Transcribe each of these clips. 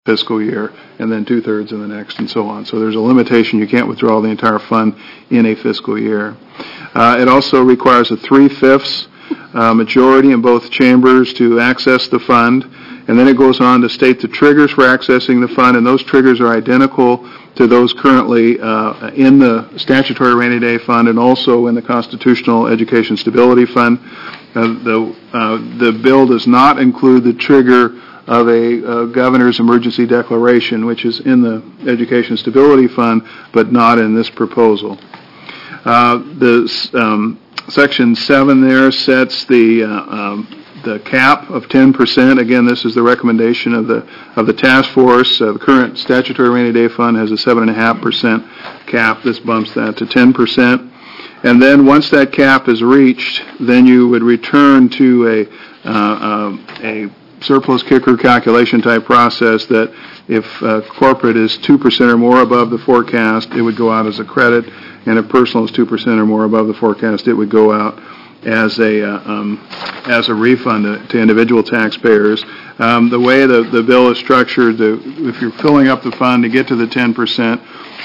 fiscal year, and then 2/3 in the next, and so on. So there's a limitation. You can't withdraw the entire fund in a fiscal year. It also requires a 3/5 majority in both chambers to access the fund, and then it goes on to state the triggers for accessing the fund, and those triggers are identical to those currently in the statutory rainy day fund and also in the Constitutional Education Stability Fund. The bill does not include the trigger of a governor's emergency declaration, which is in the Education Stability Fund, but not in this proposal. Section 7 there sets the cap of 10%. Again, this is the recommendation of the task force. The current statutory rainy day fund has a 7.5% cap. This bumps that to 10%. And then once that cap is reached, then you would return to a surplus kicker calculation type process that if corporate is 2% or more above the forecast, it would go out as a credit, and if personal is 2% or more above the forecast, it would go out as a refund to individual taxpayers. The way the bill is structured, if you're filling up the fund to get to the 10%,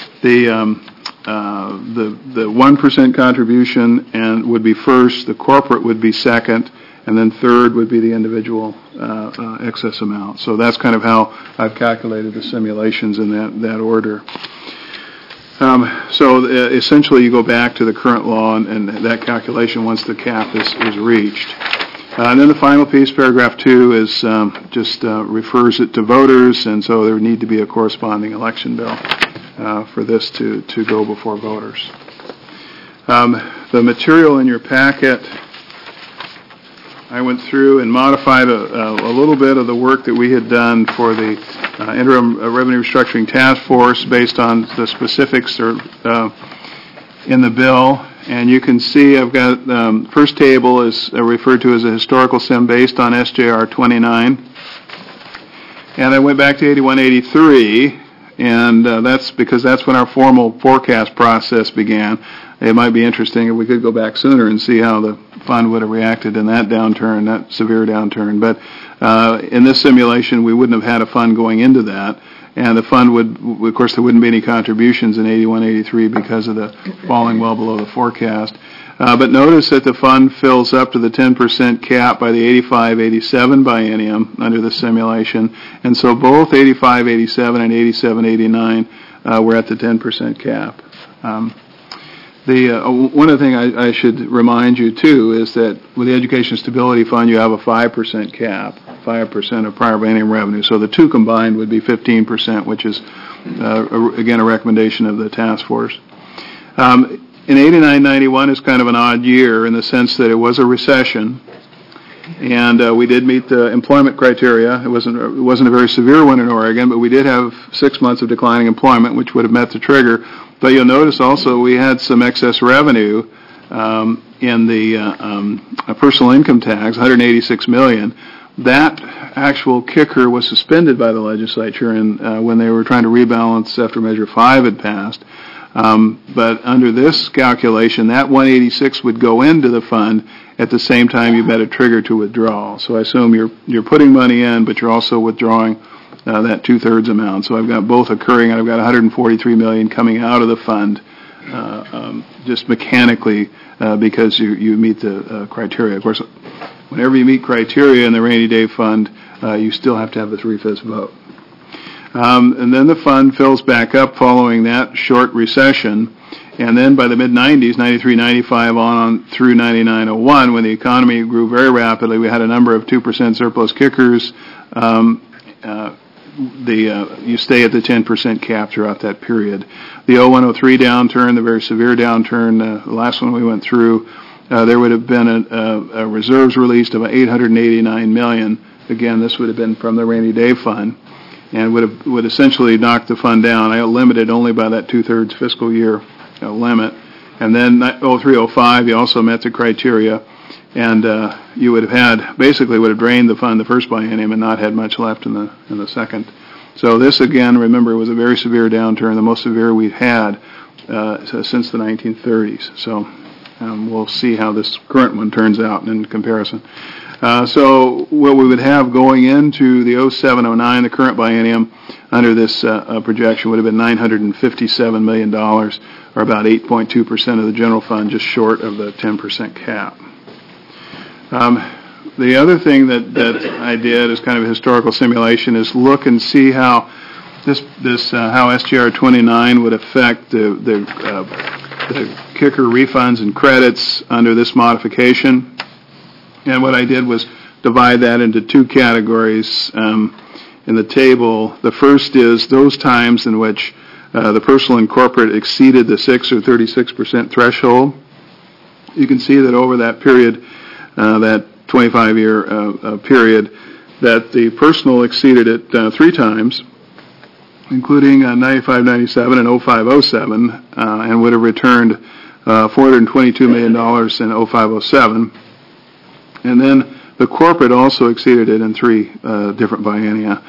the 1% contribution would be first, the corporate would be second, and then third would be the individual excess amount. So that's kind of how I've calculated the simulations in that order. So essentially you go back to the current law and that calculation once the cap is reached. And then the final piece, paragraph 2, is just refers it to voters, and so there would need to be a corresponding election bill for this to go before voters. The material in your packet, I went through and modified a little bit of the work that we had done for the Interim Revenue Restructuring Task Force based on the specifics in the bill. And you can see I've got first table is referred to as a historical sim based on SJR 29. And I went back to 8183, and that's because that's when our formal forecast process began. It might be interesting if we could go back sooner and see how the fund would have reacted in that downturn, that severe downturn. But in this simulation, we wouldn't have had a fund going into that. And the fund would, of course, there wouldn't be any contributions in 81-83 because of the falling well below the forecast. But notice that the fund fills up to the 10% cap by the 85-87 biennium under the simulation. And so both 85-87 and 87-89 were at the 10% cap. One other thing I should remind you, too, is that with the Education Stability Fund, you have a 5% cap, 5% of prior biennium revenue. So the two combined would be 15%, which is, again, a recommendation of the task force. In 89-91 is kind of an odd year in the sense that it was a recession, and we did meet the employment criteria. It wasn't a very severe one in Oregon, but we did have 6 months of declining employment, which would have met the trigger. But you'll notice also we had some excess revenue in the personal income tax, $186 million. That actual kicker was suspended by the legislature when they were trying to rebalance after Measure 5 had passed. But under this calculation, that 186 would go into the fund at the same time you met a trigger to withdraw. So I assume you're putting money in, but you're also withdrawing that 2/3 amount. So I've got both occurring, and I've got $143 million coming out of the fund just mechanically because you meet the criteria. Of course, whenever you meet criteria in the rainy day fund, you still have to have the 3/5 vote. And then the fund fills back up following that short recession. And then by the mid-90s, 93, 95 on through 99-01, when the economy grew very rapidly, we had a number of 2% surplus kickers. You stay at the 10% cap throughout that period. The 01-03 downturn, the very severe downturn, the last one we went through, there would have been a reserves released of $889 million. Again, this would have been from the rainy day fund, and would essentially knock the fund down. I limited only by that 2/3 fiscal year limit. And then 03-05, you also met the criteria, and you would have would have drained the fund the first biennium and not had much left in the second. So this, again, remember, was a very severe downturn, the most severe we've had since the 1930s. So we'll see how this current one turns out in comparison. So what we would have going into the 07-09, the current biennium, under this projection would have been $957 million, or about 8.2% of the general fund, just short of the 10% cap. The other thing that I did as kind of a historical simulation is look and see how how SGR 29 would affect the kicker refunds and credits under this modification. And what I did was divide that into two categories in the table. The first is those times in which the personal and corporate exceeded the 6 or 36% threshold. You can see that over that period, that 25-year period, that the personal exceeded it 3 times, including 95-97 and 05-07, and would have returned $422 million in 05-07. And then the corporate also exceeded it in 3 different biennia,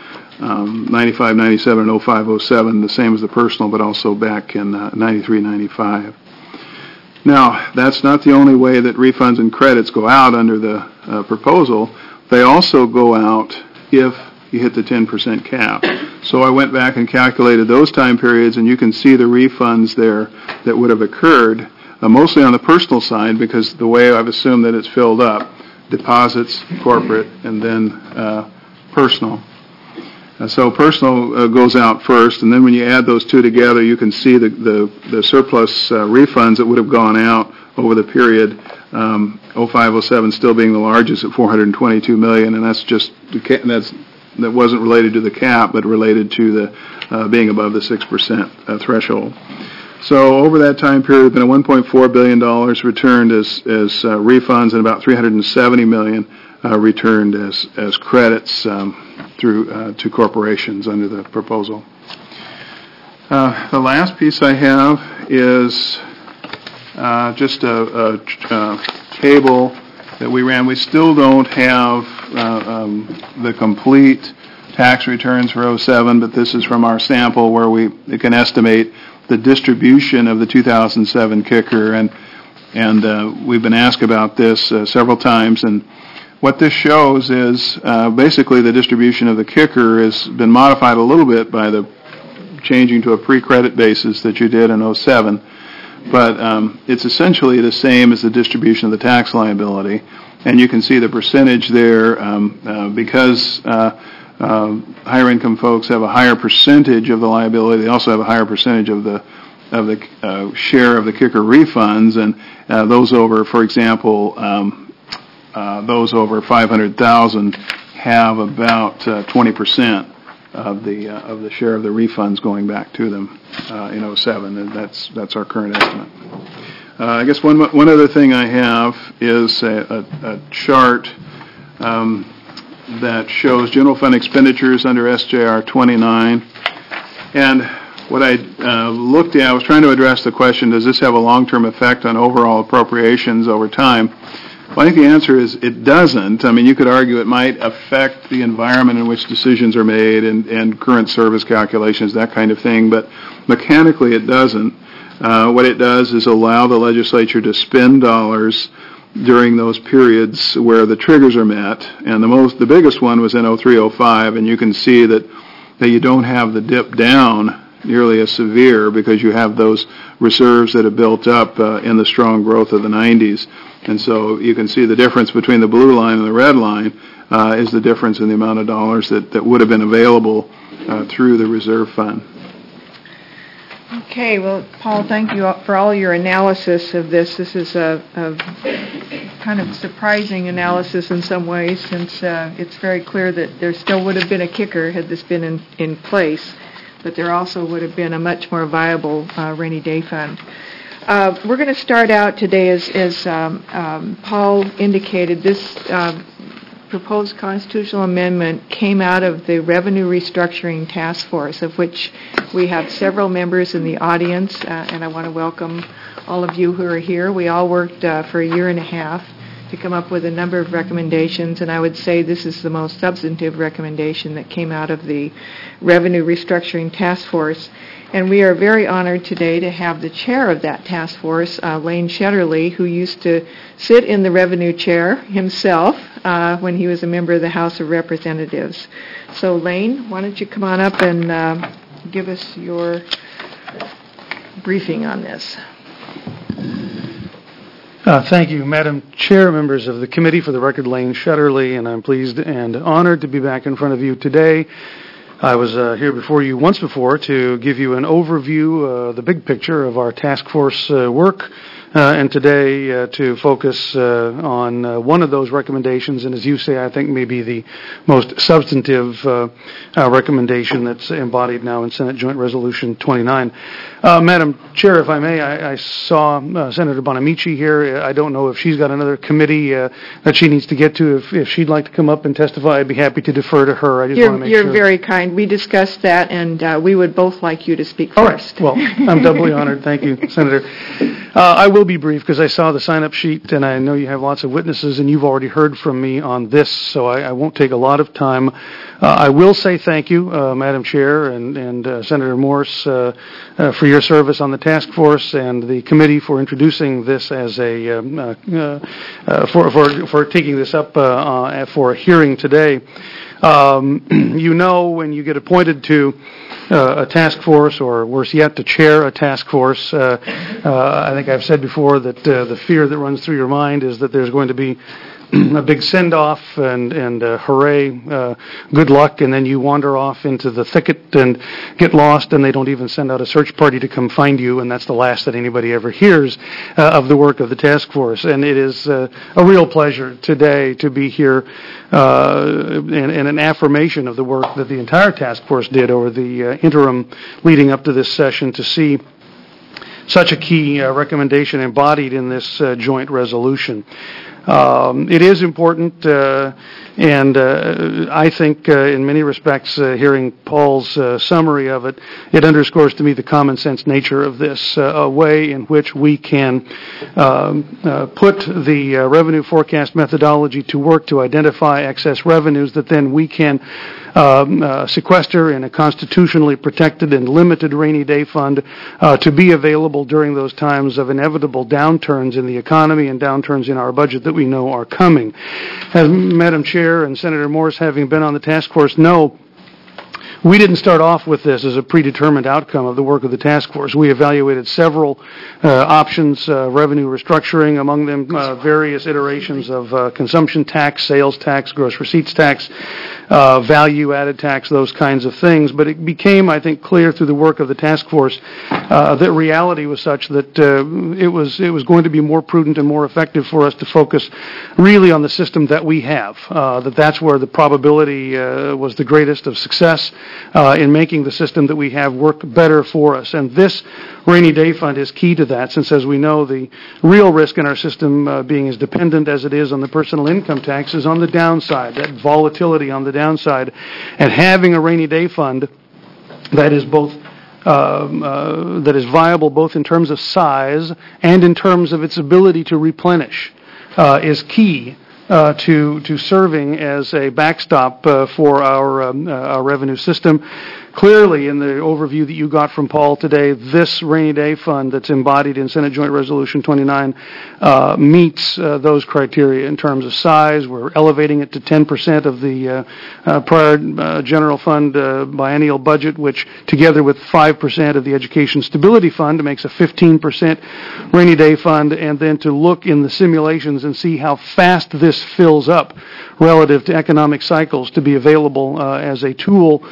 95-97 and 05-07, the same as the personal, but also back in 93-95. Now, that's not the only way that refunds and credits go out under the proposal. They also go out if you hit the 10% cap. So I went back and calculated those time periods, and you can see the refunds there that would have occurred, mostly on the personal side, because the way I've assumed that it's filled up, deposits, corporate, and then personal. So personal goes out first, and then when you add those two together, you can see the surplus refunds that would have gone out over the period, 05-07 still being the largest at $422 million, and that's just that wasn't related to the cap, but related to the being above the 6% threshold. So over that time period, been $1.4 billion returned as refunds, and about $370 million returned as credits through to corporations under the proposal. The last piece I have is just a table that we ran. We still don't have the complete tax returns for 07, but this is from our sample where we can estimate the distribution of the 2007 kicker, and we've been asked about this several times, and what this shows is basically the distribution of the kicker has been modified a little bit by the changing to a pre-credit basis that you did in 07, but it's essentially the same as the distribution of the tax liability, and you can see the percentage there because higher income folks have a higher percentage of the liability. They also have a higher percentage of the share of the kicker refunds, and those over, for example, those over 500,000 have about 20% of the share of the refunds going back to them in 07, and that's our current estimate. I guess one other thing I have is a chart that shows general fund expenditures under SJR 29, and what I looked at, I was trying to address the question, does this have a long-term effect on overall appropriations over time? Well, I think the answer is it doesn't. I mean, you could argue it might affect the environment in which decisions are made and current service calculations, that kind of thing, but mechanically it doesn't. What it does is allow the legislature to spend dollars during those periods where the triggers are met, and the biggest one was in 03-05, and you can see that you don't have the dip down nearly as severe because you have those reserves that have built up in the strong growth of the 90s. And so you can see the difference between the blue line and the red line is the difference in the amount of dollars that would have been available through the reserve fund. Okay, well, Paul, thank you for all your analysis of this. This is a kind of surprising analysis in some ways, since it's very clear that there still would have been a kicker had this been in place, but there also would have been a much more viable rainy day fund. We're going to start out today, as Paul indicated, this proposed constitutional amendment came out of the Revenue Restructuring Task Force, of which we have several members in the audience, and I want to welcome all of you who are here. We all worked for a year and a half to come up with a number of recommendations, and I would say this is the most substantive recommendation that came out of the Revenue Restructuring Task Force. And we are very honored today to have the chair of that task force, Lane Shetterly, who used to sit in the revenue chair himself when he was a member of the House of Representatives. So, Lane, why don't you come on up and give us your briefing on this. Thank you, Madam Chair, members of the committee. For the record, Lane Shetterly, and I'm pleased and honored to be back in front of you today. I was here before you once before to give you an overview, the big picture of our task force work, and today to focus on one of those recommendations, and as you say, I think maybe the most substantive recommendation that's embodied now in Senate Joint Resolution 29. Madam Chair, if I may, I saw Senator Bonamici here. I don't know if she's got another committee that she needs to get to. If she'd like to come up and testify, I'd be happy to defer to her. I just want to make sure. You're very kind. We discussed that, and we would both like you to speak first. All right. Well, I'm doubly honored. Thank you, Senator. I will be brief because I saw the sign-up sheet, and I know you have lots of witnesses, and you've already heard from me on this, so I won't take a lot of time. I will say thank you, Madam Chair and Senator Morse, for your service on the task force and the committee for introducing this as for taking this up for a hearing today. You know, when you get appointed to a task force, or worse yet, to chair a task force, I think I've said before that the fear that runs through your mind is that there's going to be a big send-off and hooray, good luck, and then you wander off into the thicket and get lost, and they don't even send out a search party to come find you, and that's the last that anybody ever hears of the work of the task force. And it is a real pleasure today to be here and an affirmation of the work that the entire task force did over the interim leading up to this session to see such a key recommendation embodied in this joint resolution. It is important, and I think in many respects, hearing Paul's summary of it, it underscores to me the common sense nature of this, a way in which we can put the revenue forecast methodology to work to identify excess revenues that then we can sequester in a constitutionally protected and limited rainy day fund to be available during those times of inevitable downturns in the economy and downturns in our budget that we know are coming. As Madam Chair and Senator Morse, having been on the task force, know, we didn't start off with this as a predetermined outcome of the work of the task force. We evaluated several options, revenue restructuring, among them various iterations of consumption tax, sales tax, gross receipts tax, value-added tax, those kinds of things. But it became, I think, clear through the work of the task force that reality was such that it was going to be more prudent and more effective for us to focus really on the system that we have, that's where the probability was the greatest of success in making the system that we have work better for us. And this rainy day fund is key to that, since, as we know, the real risk in our system, being as dependent as it is on the personal income tax, is on the downside, that volatility on the downside. And having a rainy day fund that is both that is viable both in terms of size and in terms of its ability to replenish is key to serving as a backstop for our revenue system. Clearly, in the overview that you got from Paul today, this rainy day fund that's embodied in Senate Joint Resolution 29 meets those criteria in terms of size. We're elevating it to 10% of the prior general fund biennial budget, which together with 5% of the Education Stability Fund makes a 15% rainy day fund, and then to look in the simulations and see how fast this fills up relative to economic cycles to be available as a tool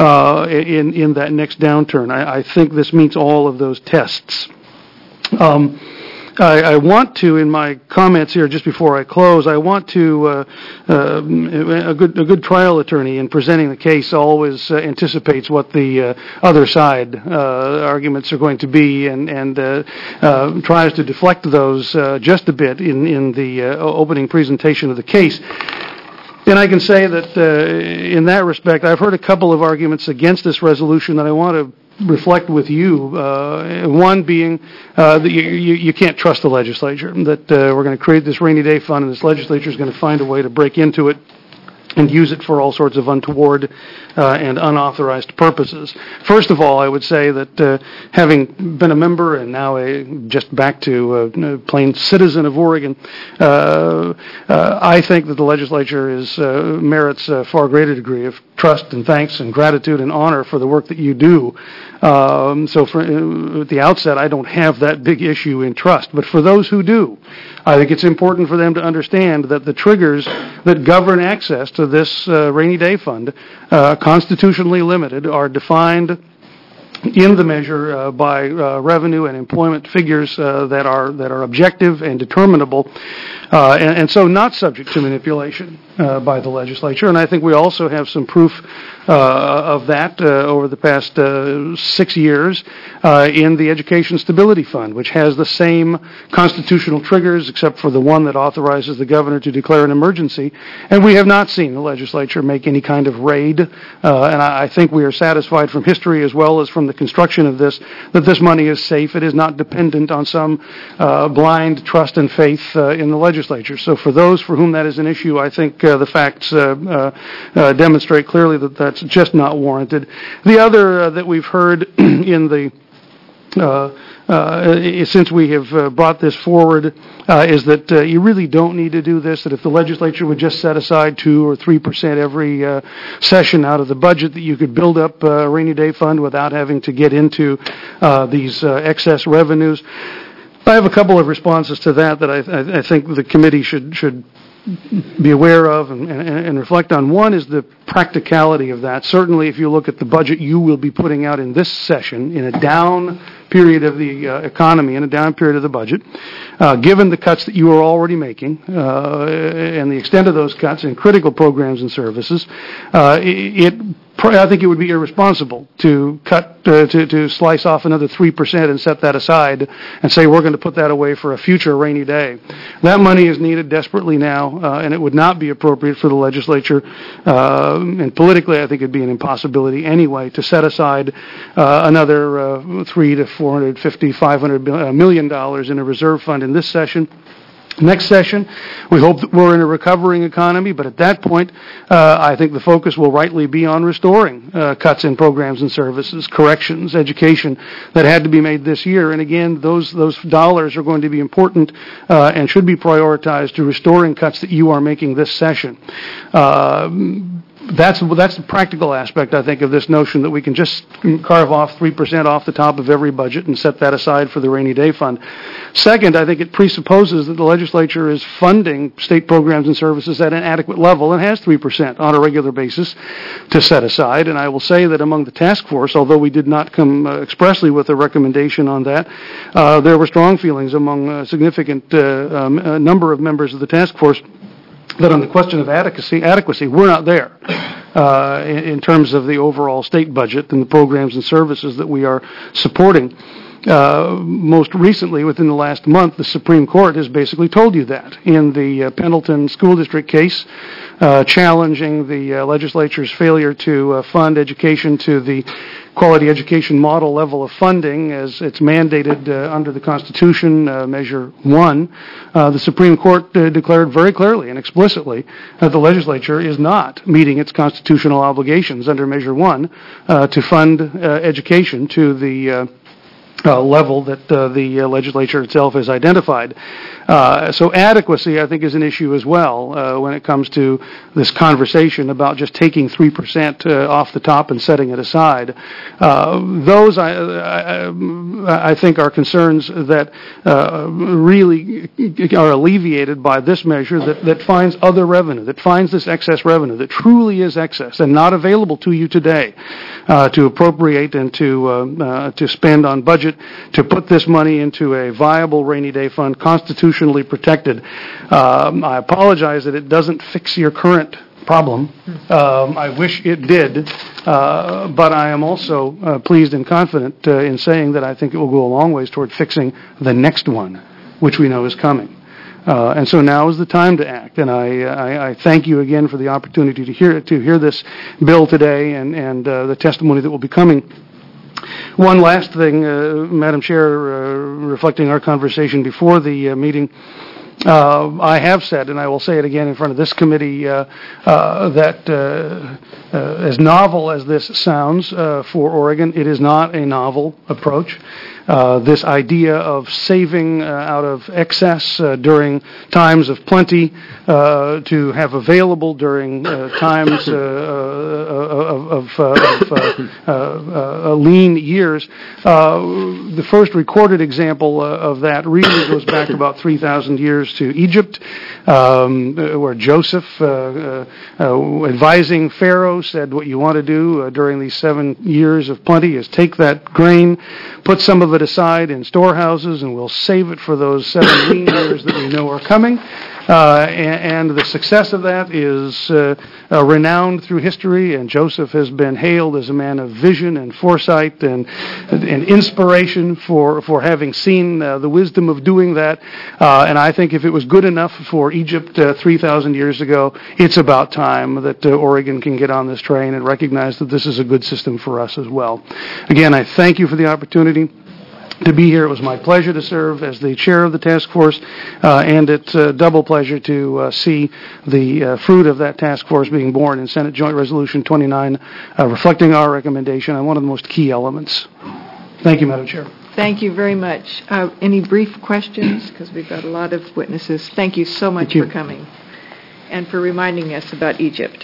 in that next downturn. I think this meets all of those tests. I want to, in my comments here just before I close, I want to, a good trial attorney in presenting the case always anticipates what the other side arguments are going to be and tries to deflect those just a bit in the opening presentation of the case. And I can say that in that respect, I've heard a couple of arguments against this resolution that I want to reflect with you. One being that you can't trust the legislature, that we're going to create this rainy day fund and this legislature is going to find a way to break into it and use it for all sorts of untoward and unauthorized purposes. First of all, I would say that having been a member and now just back to a plain citizen of Oregon, I think that the legislature merits a far greater degree of trust and thanks and gratitude and honor for the work that you do. So at the outset, I don't have that big issue in trust. But for those who do, I think it's important for them to understand that the triggers that govern access to this rainy day fund, constitutionally limited, are defined in the measure by revenue and employment figures that are objective and determinable, and so not subject to manipulation by the legislature. And I think we also have some proof of that over the past 6 years in the Education Stability Fund, which has the same constitutional triggers except for the one that authorizes the governor to declare an emergency. And we have not seen the legislature make any kind of raid. And I think we are satisfied from history as well as from the construction of this that this money is safe. It is not dependent on some blind trust and faith in the legislature. So for those for whom that is an issue, I think the facts demonstrate clearly that that's just not warranted. The other that we've heard in the since we have brought this forward is that you really don't need to do this, that if the legislature would just set aside 2 or 3% every session out of the budget, that you could build up a rainy day fund without having to get into these excess revenues. I have a couple of responses to that I think the committee should be aware of and reflect on. One is the practicality of that. Certainly, if you look at the budget you will be putting out in this session, in a down period of the economy, in a down period of the budget, given the cuts that you are already making and the extent of those cuts in critical programs and services, I think it would be irresponsible to cut to slice off another 3% and set that aside and say we're going to put that away for a future rainy day. That money is needed desperately now, and it would not be appropriate for the legislature. And politically, I think it'd be an impossibility anyway to set aside another $300 to $450, $500 million in a reserve fund in this session. Next session, we hope that we're in a recovering economy, but at that point, I think the focus will rightly be on restoring cuts in programs and services, corrections, education that had to be made this year. And again, those dollars are going to be important and should be prioritized to restoring cuts that you are making this session. That's the practical aspect, I think, of this notion that we can just carve off 3% off the top of every budget and set that aside for the rainy day fund. Second, I think it presupposes that the legislature is funding state programs and services at an adequate level and has 3% on a regular basis to set aside. And I will say that among the task force, although we did not come expressly with a recommendation on that, there were strong feelings among a significant number of members of the task force that on the question of adequacy, we're not there in terms of the overall state budget and the programs and services that we are supporting. Most recently, within the last month, the Supreme Court has basically told you that in the Pendleton School District case, challenging the legislature's failure to fund education to the quality education model level of funding as it's mandated under the Constitution, Measure 1. The Supreme Court declared very clearly and explicitly that the legislature is not meeting its constitutional obligations under Measure 1 to fund education to the level that the legislature itself has identified. So adequacy, I think, is an issue as well when it comes to this conversation about just taking 3% off the top and setting it aside. Those, I think, are concerns that really are alleviated by this measure that finds other revenue, that finds this excess revenue that truly is excess and not available to you today to appropriate and to spend on budget, to put this money into a viable rainy day fund, constitutionally protected. I apologize that it doesn't fix your current problem. I wish it did, but I am also pleased and confident in saying that I think it will go a long ways toward fixing the next one, which we know is coming. And so now is the time to act. And I thank you again for the opportunity to hear this bill today and the testimony that will be coming. One last thing, Madam Chair, reflecting our conversation before the meeting, I have said, and I will say it again in front of this committee, that as novel as this sounds for Oregon, it is not a novel approach. This idea of saving out of excess during times of plenty to have available during times of lean years. The first recorded example of that really goes back about 3,000 years to Egypt, where Joseph, advising Pharaoh, said what you want to do during these 7 years of plenty is take that grain, put some of it aside in storehouses, and we'll save it for those 7 lean years that we know are coming. And the success of that is renowned through history, and Joseph has been hailed as a man of vision and foresight and inspiration for having seen the wisdom of doing that. And I think if it was good enough for Egypt 3,000 years ago, it's about time that Oregon can get on this train and recognize that this is a good system for us as well. Again, I thank you for the opportunity to be here. It was my pleasure to serve as the chair of the task force, and it's a double pleasure to see the fruit of that task force being born in Senate Joint Resolution 29, reflecting our recommendation on one of the most key elements. Thank you, Madam Chair. Thank you very much. Any brief questions? Because we've got a lot of witnesses. Thank you so much for coming and for reminding us about Egypt.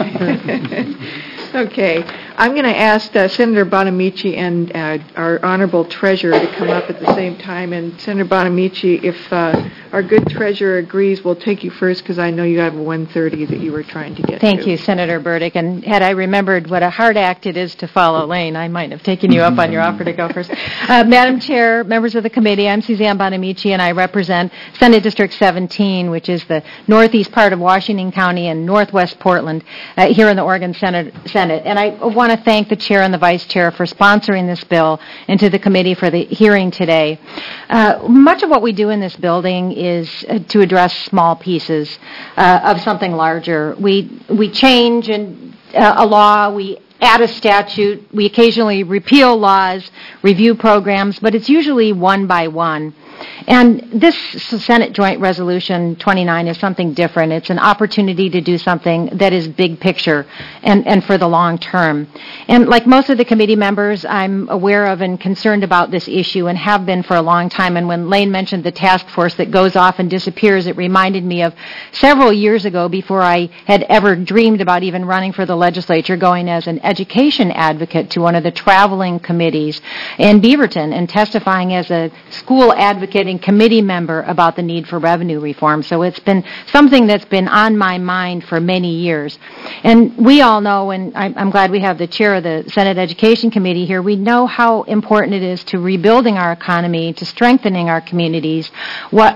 Okay. I'm going to ask Senator Bonamici and our Honorable Treasurer to come up at the same time. And Senator Bonamici, if our good Treasurer agrees, we'll take you first because I know you have a 1:30 that you were trying to get Thank to. you, Senator Burdick. And had I remembered what a hard act it is to follow Lane, I might have taken you up on your offer to go first. Madam Chair, members of the committee, I'm Suzanne Bonamici, and I represent Senate District 17, which is the northeast part of Washington County and northwest Portland, here in the Oregon Senate. And I want to thank the chair and the vice chair for sponsoring this bill and to the committee for the hearing today. Much of what we do in this building is to address small pieces of something larger. We change a law, we add a statute, we occasionally repeal laws, review programs, but it's usually one by one. And this Senate Joint Resolution 29 is something different. It's an opportunity to do something that is big picture and for the long term. And like most of the committee members, I'm aware of and concerned about this issue and have been for a long time. And when Lane mentioned the task force that goes off and disappears, it reminded me of several years ago, before I had ever dreamed about even running for the legislature, going as an education advocate to one of the traveling committees in Beaverton and testifying as a school advocate and committee member about the need for revenue reform. So it's been something that's been on my mind for many years. And we all know, and I'm glad we have the chair of the Senate Education Committee here, we know how important it is to rebuilding our economy, to strengthening our communities, what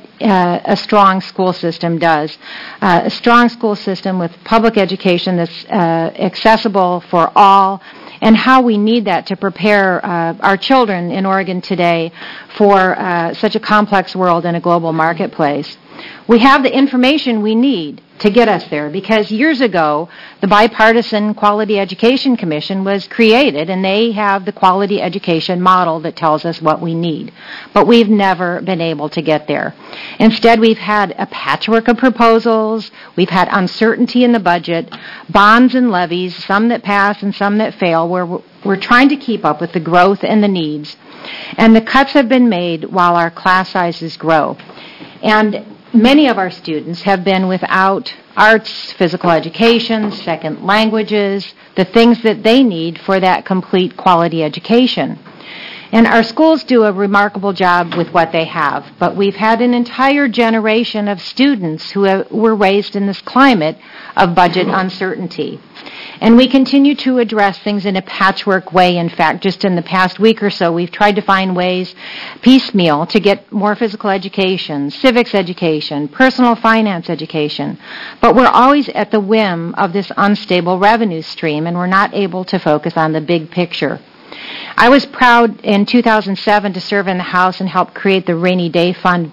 a strong school system does. A strong school system with public education that's accessible for all, and how we need that to prepare our children in Oregon today for such a complex world and a global marketplace. We have the information we need to get us there, because years ago, the Bipartisan Quality Education Commission was created, and they have the quality education model that tells us what we need. But we've never been able to get there. Instead, we've had a patchwork of proposals, we've had uncertainty in the budget, bonds and levies, some that pass and some that fail, where we're trying to keep up with the growth and the needs. And the cuts have been made while our class sizes grow. And many of our students have been without arts, physical education, second languages, the things that they need for that complete quality education. And our schools do a remarkable job with what they have, but we've had an entire generation of students who were raised in this climate of budget uncertainty. And we continue to address things in a patchwork way. In fact, just in the past week or so, we've tried to find ways piecemeal to get more physical education, civics education, personal finance education. But we're always at the whim of this unstable revenue stream, and we're not able to focus on the big picture. I was proud in 2007 to serve in the House and help create the Rainy Day Fund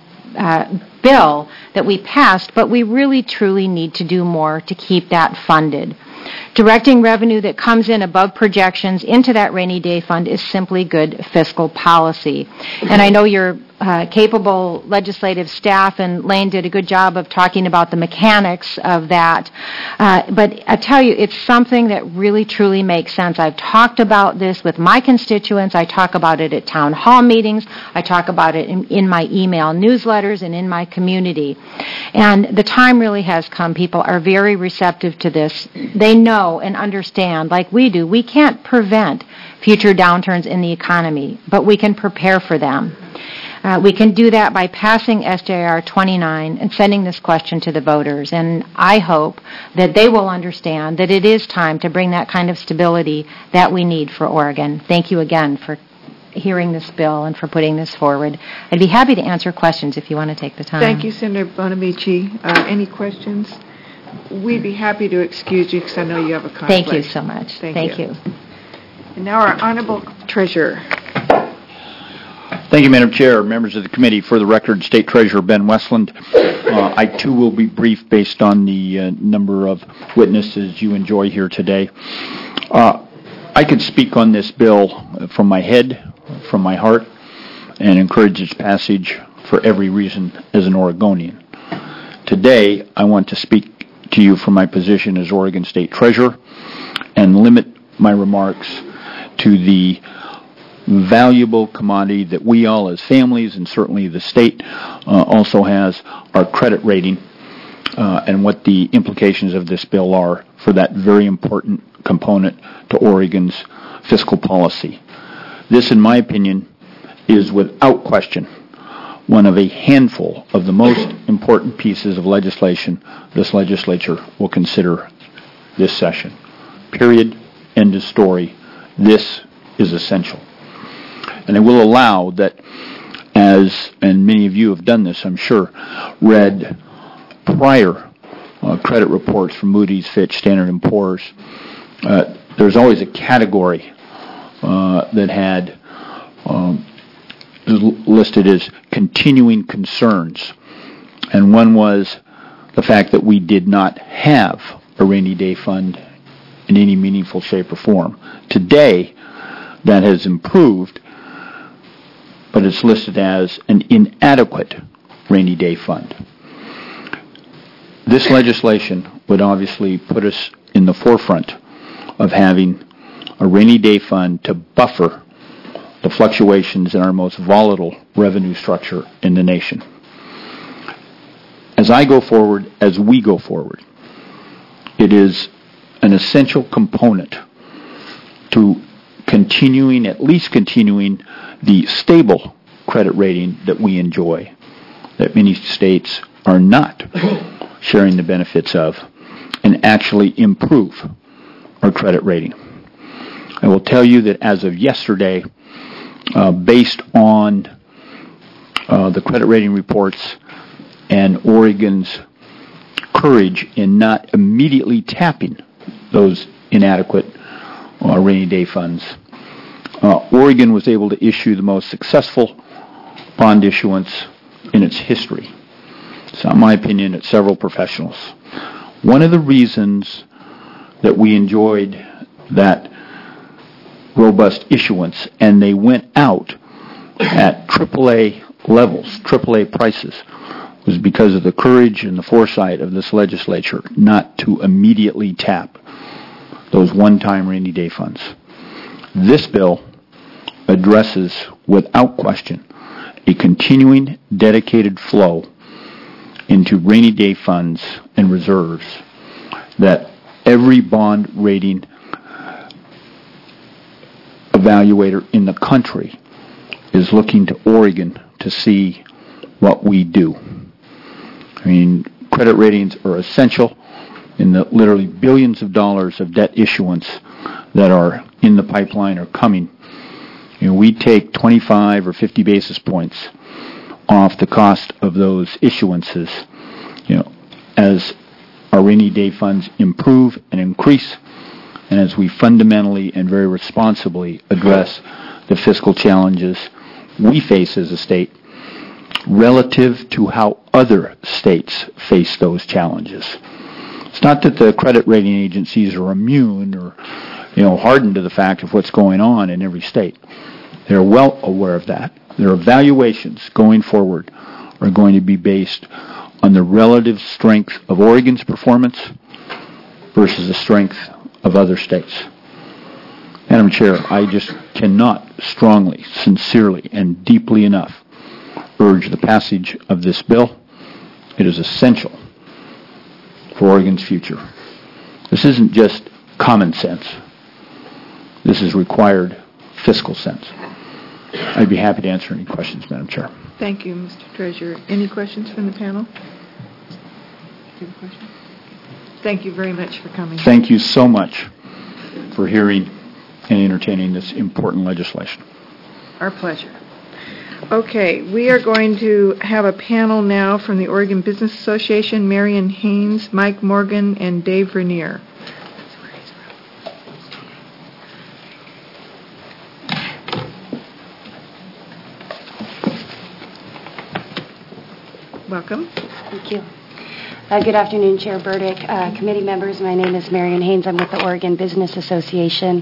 bill that we passed, but we really truly need to do more to keep that funded. Directing revenue that comes in above projections into that rainy day fund is simply good fiscal policy. And I know you're capable legislative staff, and Lane did a good job of talking about the mechanics of that. But I tell you, it's something that really, truly makes sense. I've talked about this with my constituents. I talk about it at town hall meetings. I talk about it in my email newsletters and in my community. And the time really has come. People are very receptive to this. They know and understand, like we do, we can't prevent future downturns in the economy, but we can prepare for them. We can do that by passing SJR 29 and sending this question to the voters. And I hope that they will understand that it is time to bring that kind of stability that we need for Oregon. Thank you again for hearing this bill and for putting this forward. I'd be happy to answer questions if you want to take the time. Thank you, Senator Bonamici. Any questions? We'd be happy to excuse you because I know you have a conflict. Thank you so much. Thank you. And now our Honorable Treasurer. Thank you, Madam Chair, members of the committee. For the record, State Treasurer Ben Westland. I, too, will be brief based on the number of witnesses you enjoy here today. I could speak on this bill from my head, from my heart, and encourage its passage for every reason as an Oregonian. Today, I want to speak to you from my position as Oregon State Treasurer and limit my remarks to the valuable commodity that we all as families and certainly the state also has, our credit rating, and what the implications of this bill are for that very important component to Oregon's fiscal policy. This, in my opinion, is without question one of a handful of the most important pieces of legislation this legislature will consider this session. Period. End of story. This is essential. And I will allow that, as, and many of you have done this, I'm sure, read prior credit reports from Moody's, Fitch, Standard & Poor's. There's always a category that had listed as continuing concerns. And one was the fact that we did not have a rainy day fund in any meaningful shape or form. Today, that has improved, but it's listed as an inadequate rainy day fund. This legislation would obviously put us in the forefront of having a rainy day fund to buffer the fluctuations in our most volatile revenue structure in the nation. As I go forward, as we go forward, it is an essential component to at least continuing the stable credit rating that we enjoy, that many states are not sharing the benefits of, and actually improve our credit rating. I will tell you that as of yesterday, based on the credit rating reports and Oregon's courage in not immediately tapping those inadequate rainy day funds, Oregon was able to issue the most successful bond issuance in its history. So, in my opinion, it's several professionals. One of the reasons that we enjoyed that robust issuance, and they went out at AAA levels, AAA prices, was because of the courage and the foresight of this legislature not to immediately tap those one-time rainy day funds. This bill addresses, without question, a continuing dedicated flow into rainy day funds and reserves that every bond rating evaluator in the country is looking to Oregon to see what we do. I mean, credit ratings are essential in the literally billions of dollars of debt issuance that are in the pipeline or coming. You know, we take 25 or 50 basis points off the cost of those issuances, you know, as our rainy day funds improve and increase, and as we fundamentally and very responsibly address the fiscal challenges we face as a state relative to how other states face those challenges. It's not that the credit rating agencies are immune or, hardened to the fact of what's going on in every state. They're well aware of that. Their evaluations going forward are going to be based on the relative strength of Oregon's performance versus the strength of other states. Madam Chair, I just cannot strongly, sincerely, and deeply enough urge the passage of this bill. It is essential for Oregon's future. This isn't just common sense. This is required fiscal sense. I'd be happy to answer any questions, Madam Chair. Thank you, Mr. Treasurer. Any questions from the panel? Do you have a question? Thank you very much for coming. Thank you so much for hearing and entertaining this important legislation. Our pleasure. Okay, we are going to have a panel now from the Oregon Business Association, Marion Haynes, Mike Morgan, and Dave Vernier. Welcome. Thank you. Good afternoon, Chair Burdick, committee members. My name is Marion Haynes. I'm with the Oregon Business Association.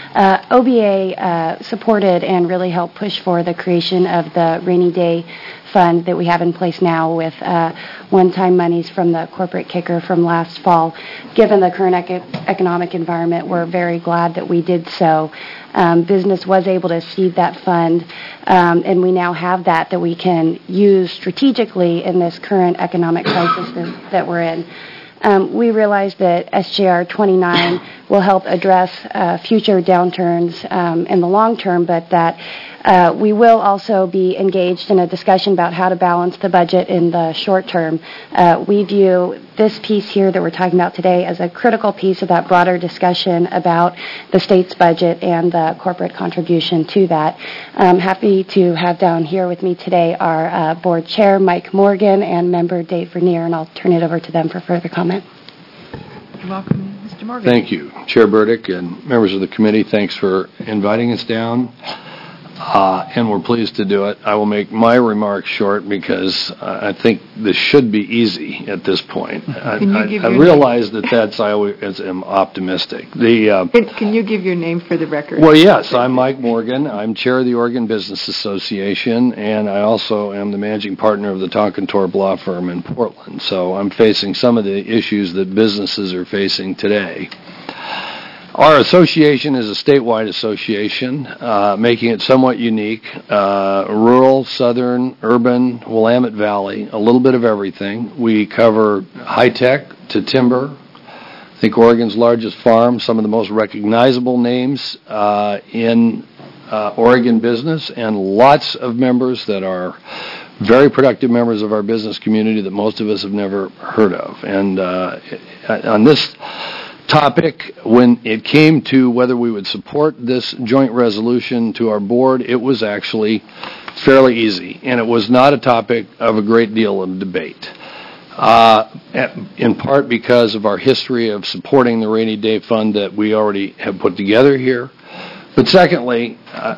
OBA supported and really helped push for the creation of the rainy day fund that we have in place now with one-time monies from the corporate kicker from last fall. Given the current economic environment, we're very glad that we did so. Business was able to seed that fund, and we now have that we can use strategically in this current economic crisis that we're in. We realize that SJR 29 will help address future downturns in the long term, but that we will also be engaged in a discussion about how to balance the budget in the short term. We view this piece here that we're talking about today as a critical piece of that broader discussion about the state's budget and the corporate contribution to that. I'm happy to have down here with me today our board chair, Mike Morgan, and member Dave Vernier, and I'll turn it over to them for further comment. Welcome, Mr. Morgan. Thank you, Chair Burdick and members of the committee. Thanks for inviting us down. And we're pleased to do it. I will make my remarks short because I think this should be easy at this point. I realize that I always am optimistic. Can you give your name for the record? Well, yes, I'm Mike Morgan. I'm chair of the Oregon Business Association, and I also am the managing partner of the Tonkin Torp Law Firm in Portland. So I'm facing some of the issues that businesses are facing today. Our association is a statewide association, making it somewhat unique. Rural, southern, urban, Willamette Valley, a little bit of everything. We cover high-tech to timber. I think Oregon's largest farm, some of the most recognizable names in Oregon business, and lots of members that are very productive members of our business community that most of us have never heard of. And on this topic, when it came to whether we would support this joint resolution to our board, it was actually fairly easy, and it was not a topic of a great deal of debate, in part because of our history of supporting the rainy day fund that we already have put together here. But secondly,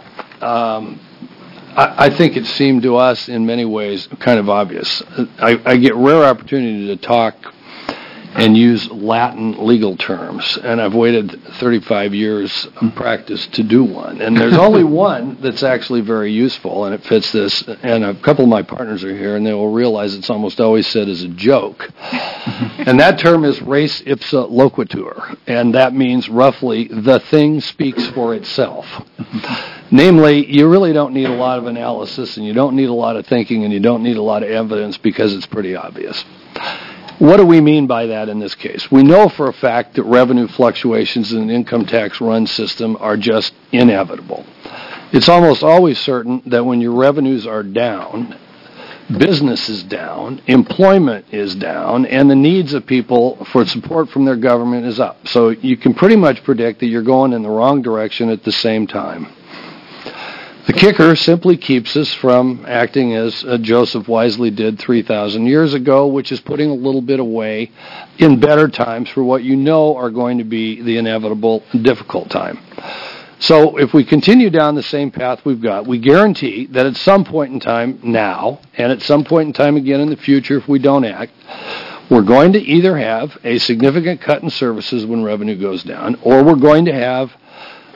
I think it seemed to us in many ways kind of obvious. I get rare opportunity to talk and use Latin legal terms, and I've waited 35 years of practice to do one. And there's only one that's actually very useful, and it fits this, and a couple of my partners are here, and they will realize it's almost always said as a joke. And that term is res ipsa loquitur, and that means roughly the thing speaks for itself. Namely, you really don't need a lot of analysis, and you don't need a lot of thinking, and you don't need a lot of evidence because it's pretty obvious. What do we mean by that in this case? We know for a fact that revenue fluctuations in an income tax run system are just inevitable. It's almost always certain that when your revenues are down, business is down, employment is down, and the needs of people for support from their government is up. So you can pretty much predict that you're going in the wrong direction at the same time. The kicker simply keeps us from acting as Joseph wisely did 3,000 years ago, which is putting a little bit away in better times for what you know are going to be the inevitable difficult time. So if we continue down the same path we've got, we guarantee that at some point in time now, and at some point in time again in the future if we don't act, we're going to either have a significant cut in services when revenue goes down, or we're going to have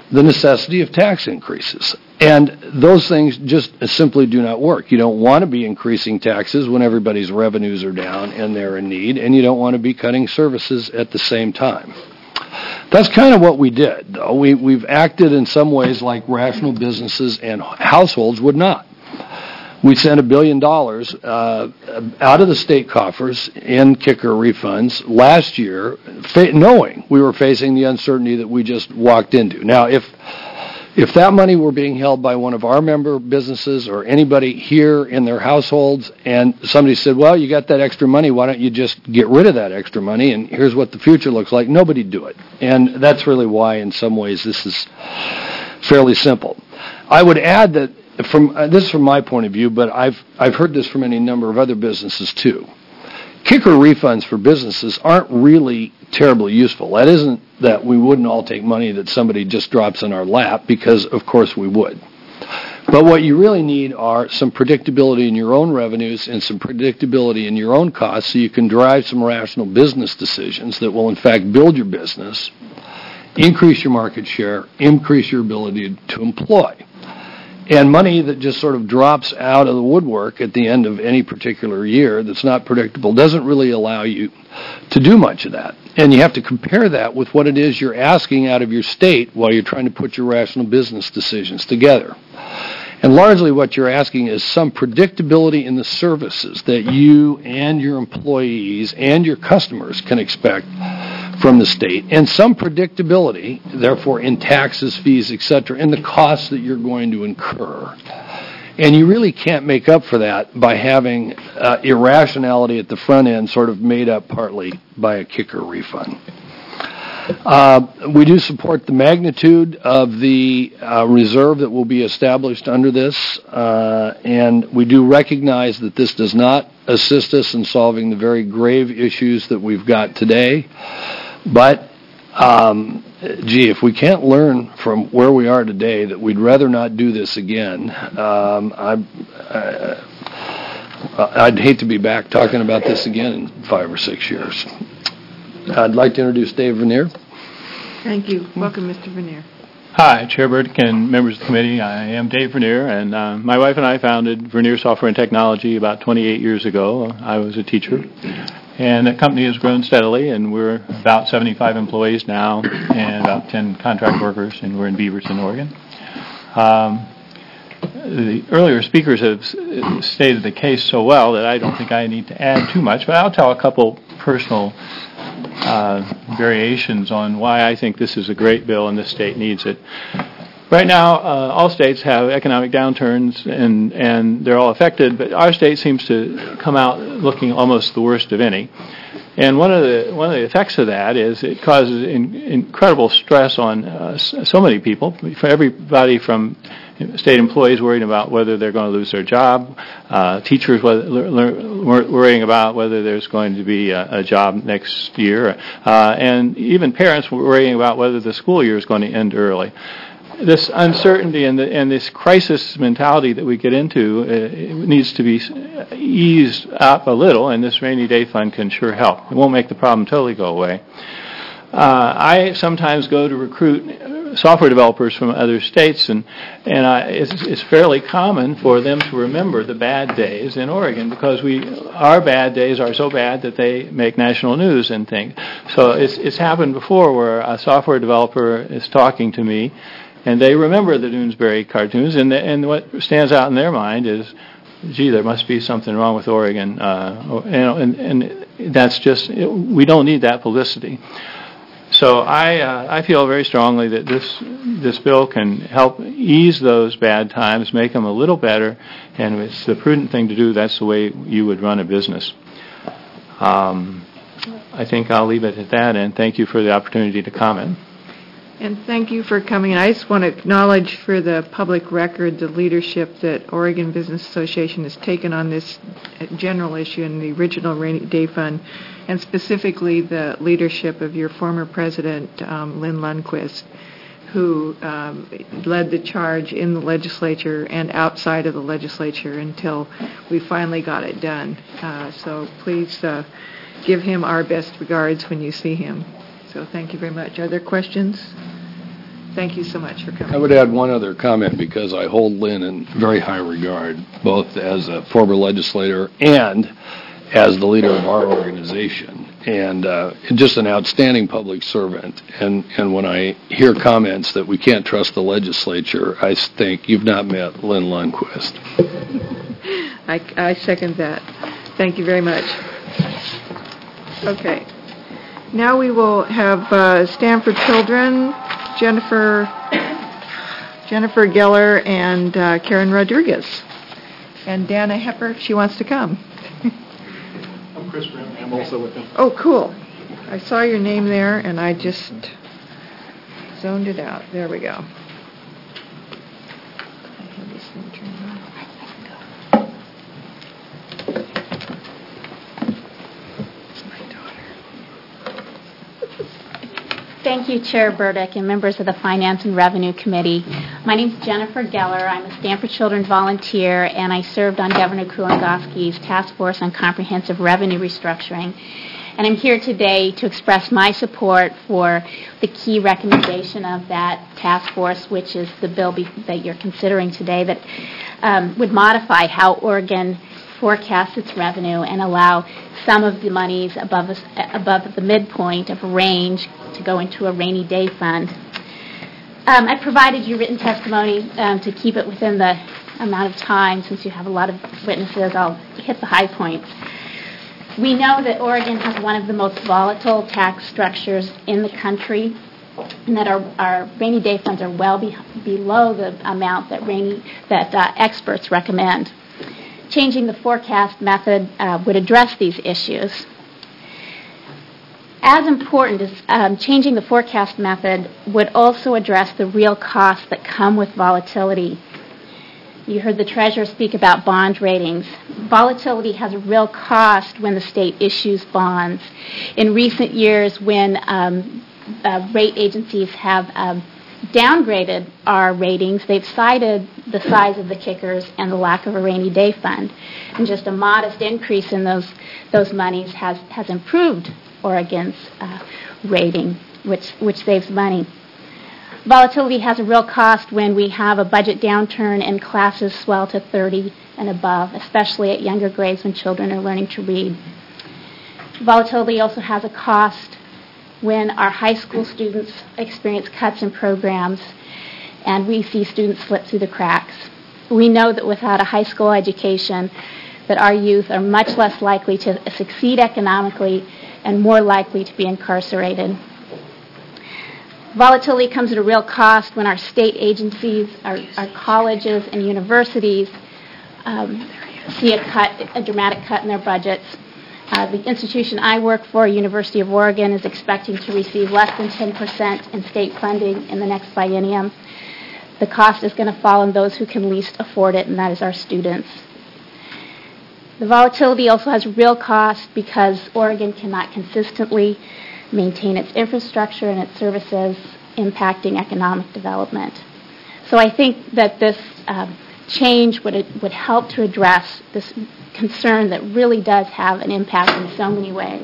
the necessity of tax increases. And those things just simply do not work. You don't want to be increasing taxes when everybody's revenues are down and they're in need, and you don't want to be cutting services at the same time. That's kind of what we did, though. We've acted in some ways like rational businesses and households would not. We sent $1 billion out of the state coffers in kicker refunds last year, knowing we were facing the uncertainty that we just walked into. Now, if that money were being held by one of our member businesses or anybody here in their households, and somebody said, well, you got that extra money, why don't you just get rid of that extra money, and here's what the future looks like, nobody'd do it. And that's really why, in some ways, this is fairly simple. I would add that, this is from my point of view, but I've heard this from any number of other businesses, too. Kicker refunds for businesses aren't really terribly useful. That isn't that we wouldn't all take money that somebody just drops in our lap, because, of course, we would. But what you really need are some predictability in your own revenues and some predictability in your own costs so you can drive some rational business decisions that will, in fact, build your business, increase your market share, increase your ability to employ. And money that just sort of drops out of the woodwork at the end of any particular year that's not predictable doesn't really allow you to do much of that. And you have to compare that with what it is you're asking out of your state while you're trying to put your rational business decisions together. And largely what you're asking is some predictability in the services that you and your employees and your customers can expect from the state, and some predictability, therefore, in taxes, fees, etc., and the costs that you're going to incur. And you really can't make up for that by having irrationality at the front end sort of made up partly by a kicker refund. We do support the magnitude of the reserve that will be established under this, and we do recognize that this does not assist us in solving the very grave issues that we've got today. But, if we can't learn from where we are today that we'd rather not do this again, I'd hate to be back talking about this again in 5 or 6 years. I'd like to introduce Dave Vernier. Thank you. Welcome, Mr. Vernier. Hi, Chair Burdick and members of the committee. I am Dave Vernier, and my wife and I founded Vernier Software and Technology about 28 years ago. I was a teacher. And the company has grown steadily, and we're about 75 employees now and about 10 contract workers, and we're in Beaverton, Oregon. The earlier speakers have stated the case so well that I don't think I need to add too much, but I'll tell a couple personal variations on why I think this is a great bill and this state needs it. Right now, all states have economic downturns, and they're all affected, but our state seems to come out looking almost the worst of any. And one of the effects of that is it causes incredible stress on so many people, for everybody from state employees worrying about whether they're going to lose their job, teachers worrying about whether there's going to be a job next year, and even parents worrying about whether the school year is going to end early. This uncertainty and this crisis mentality that we get into needs to be eased up a little, and this rainy day fund can sure help. It won't make the problem totally go away. I sometimes go to recruit software developers from other states, and it's fairly common for them to remember the bad days in Oregon because our bad days are so bad that they make national news and things. So it's happened before where a software developer is talking to me, and they remember the Doonesbury cartoons, and what stands out in their mind is, gee, there must be something wrong with Oregon, and that's just, we don't need that publicity. So I feel very strongly that this bill can help ease those bad times, make them a little better, and it's the prudent thing to do. That's the way you would run a business. I think I'll leave it at that, and thank you for the opportunity to comment. And thank you for coming. I just want to acknowledge for the public record the leadership that Oregon Business Association has taken on this general issue and the original Rainy Day Fund, and specifically the leadership of your former president, Lynn Lundquist, who led the charge in the legislature and outside of the legislature until we finally got it done. So please give him our best regards when you see him. So thank you very much. Are there questions? Thank you so much for coming. I would add one other comment because I hold Lynn in very high regard, both as a former legislator and as the leader of our organization, and just an outstanding public servant. And when I hear comments that we can't trust the legislature, I think you've not met Lynn Lundquist. I second that. Thank you very much. Okay. Now we will have Stanford Children, Jennifer Geller, and Karen Rodriguez. And Dana Hepper, if she wants to come. I'm Chris Brent. I'm also with them. Oh, cool. I saw your name there, and I just zoned it out. There we go. Thank you, Chair Burdick and members of the Finance and Revenue Committee. My name is Jennifer Geller. I'm a Stanford Children volunteer, and I served on Governor Kulongoski's Task Force on Comprehensive Revenue Restructuring. And I'm here today to express my support for the key recommendation of that task force, which is the bill that you're considering today, that would modify how Oregon forecasts its revenue and allow some of the monies above the midpoint of a range to go into a rainy day fund. I provided you written testimony to keep it within the amount of time. Since you have a lot of witnesses, I'll hit the high points. We know that Oregon has one of the most volatile tax structures in the country, and that our rainy day funds are well below the amount that experts recommend. Changing the forecast method would address these issues. As important as changing the forecast method would also address the real costs that come with volatility. You heard the Treasurer speak about bond ratings. Volatility has a real cost when the state issues bonds. In recent years, when rate agencies have downgraded our ratings, they've cited the size of the kickers and the lack of a rainy day fund. And just a modest increase in those monies has improved Oregon's rating, which saves money. Volatility has a real cost when we have a budget downturn and classes swell to 30 and above, especially at younger grades when children are learning to read. Volatility also has a cost when our high school students experience cuts in programs and we see students slip through the cracks. We know that without a high school education, that our youth are much less likely to succeed economically and more likely to be incarcerated. Volatility comes at a real cost when our state agencies, our colleges and universities see a dramatic cut in their budgets. The institution I work for, University of Oregon, is expecting to receive less than 10% in state funding in the next biennium. The cost is going to fall on those who can least afford it, and that is our students. The volatility also has real cost because Oregon cannot consistently maintain its infrastructure and its services, impacting economic development. So I think that this change would help to address this concern that really does have an impact in so many ways.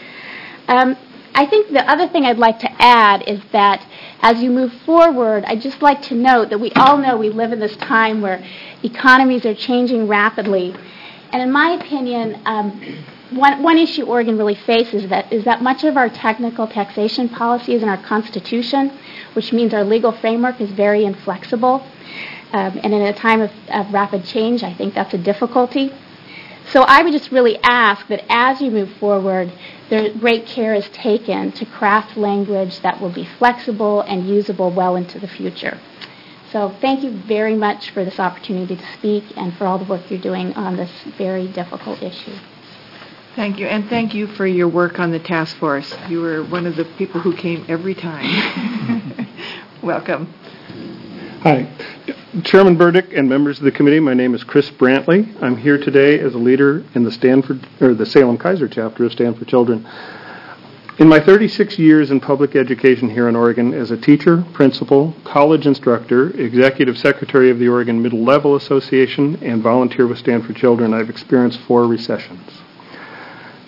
I think the other thing I'd like to add is that as you move forward, I'd just like to note that we all know we live in this time where economies are changing rapidly. And in my opinion, one issue Oregon really faces is that much of our technical taxation policies in our Constitution, which means our legal framework is very inflexible. And in a time of rapid change, I think that's a difficulty. So I would just really ask that as you move forward, great care is taken to craft language that will be flexible and usable well into the future. So thank you very much for this opportunity to speak and for all the work you're doing on this very difficult issue. Thank you, and thank you for your work on the task force. You were one of the people who came every time. Welcome. Hi. Chairman Burdick and members of the committee, my name is Chris Brantley. I'm here today as a leader in the Salem-Keizer chapter of Stanford Children. In my 36 years in public education here in Oregon as a teacher, principal, college instructor, executive secretary of the Oregon Middle Level Association, and volunteer with Stanford Children, I've experienced 4 recessions.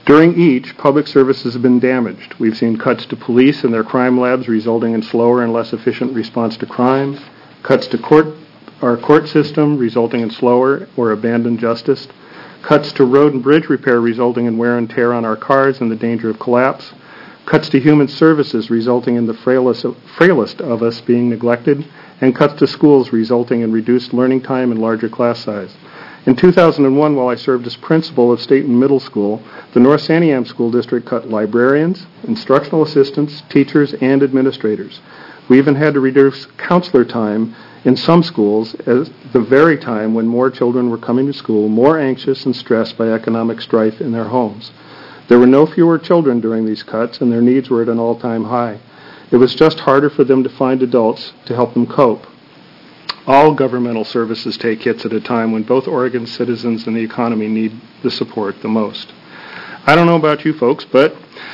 During each, public services have been damaged. We've seen cuts to police and their crime labs resulting in slower and less efficient response to crime, cuts to our court system resulting in slower or abandoned justice, cuts to road and bridge repair resulting in wear and tear on our cars and the danger of collapse, cuts to human services resulting in the frailest of us being neglected, and cuts to schools resulting in reduced learning time and larger class size. In 2001, while I served as principal of Staten Middle School, the North Santiam School District cut librarians, instructional assistants, teachers, and administrators. We even had to reduce counselor time in some schools at the very time when more children were coming to school, more anxious and stressed by economic strife in their homes. There were no fewer children during these cuts, and their needs were at an all-time high. It was just harder for them to find adults to help them cope. All governmental services take hits at a time when both Oregon's citizens and the economy need the support the most. I don't know about you folks, but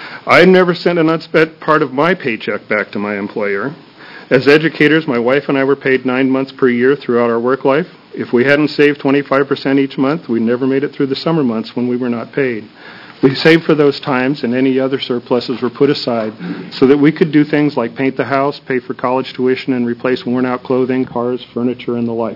I never sent an unspent part of my paycheck back to my employer. As educators, my wife and I were paid 9 months per year throughout our work life. If we hadn't saved 25% each month, we never made it through the summer months when we were not paid. We saved for those times, and any other surpluses were put aside so that we could do things like paint the house, pay for college tuition, and replace worn-out clothing, cars, furniture, and the like.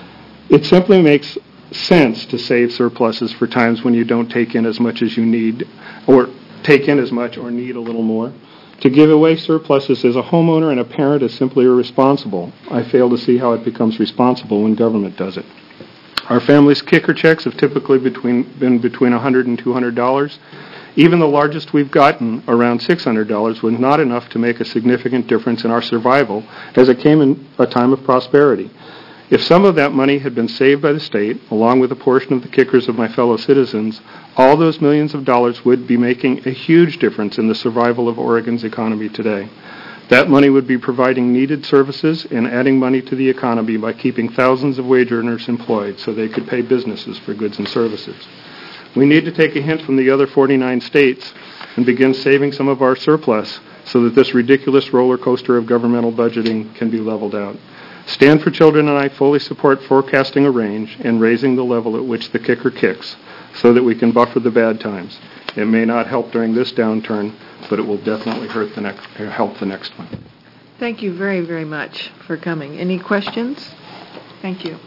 It simply makes sense to save surpluses for times when you don't take in as much as you need, or take in as much or need a little more. To give away surpluses as a homeowner and a parent is simply irresponsible. I fail to see how it becomes responsible when government does it. Our family's kicker checks have typically been between $100 and $200. Even the largest we've gotten, around $600, was not enough to make a significant difference in our survival, as it came in a time of prosperity. If some of that money had been saved by the state, along with a portion of the kickers of my fellow citizens, all those millions of dollars would be making a huge difference in the survival of Oregon's economy today. That money would be providing needed services and adding money to the economy by keeping thousands of wage earners employed so they could pay businesses for goods and services. We need to take a hint from the other 49 states and begin saving some of our surplus so that this ridiculous roller coaster of governmental budgeting can be leveled out. Stand for Children and I fully support forecasting a range and raising the level at which the kicker kicks so that we can buffer the bad times. It may not help during this downturn, but it will definitely help the next one. Thank you very, very much for coming. Any questions? Thank you.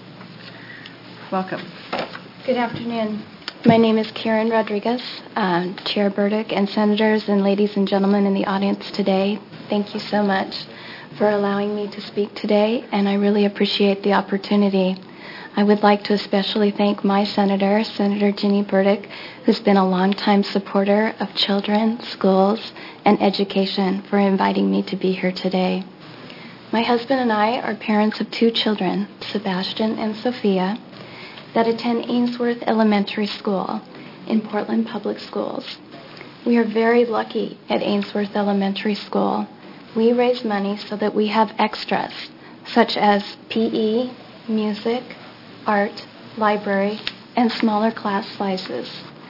Welcome. Good afternoon. My name is Karen Rodriguez, Chair Burdick, and senators and ladies and gentlemen in the audience today. Thank you so much for allowing me to speak today, and I really appreciate the opportunity. I would like to especially thank my senator, Senator Ginny Burdick, who's been a longtime supporter of children, schools, and education, for inviting me to be here today. My husband and I are parents of 2 children, Sebastian and Sophia, that attend Ainsworth Elementary School in Portland Public Schools. We are very lucky at Ainsworth Elementary School. We raise money so that we have extras, such as PE, music, art, library, and smaller class sizes.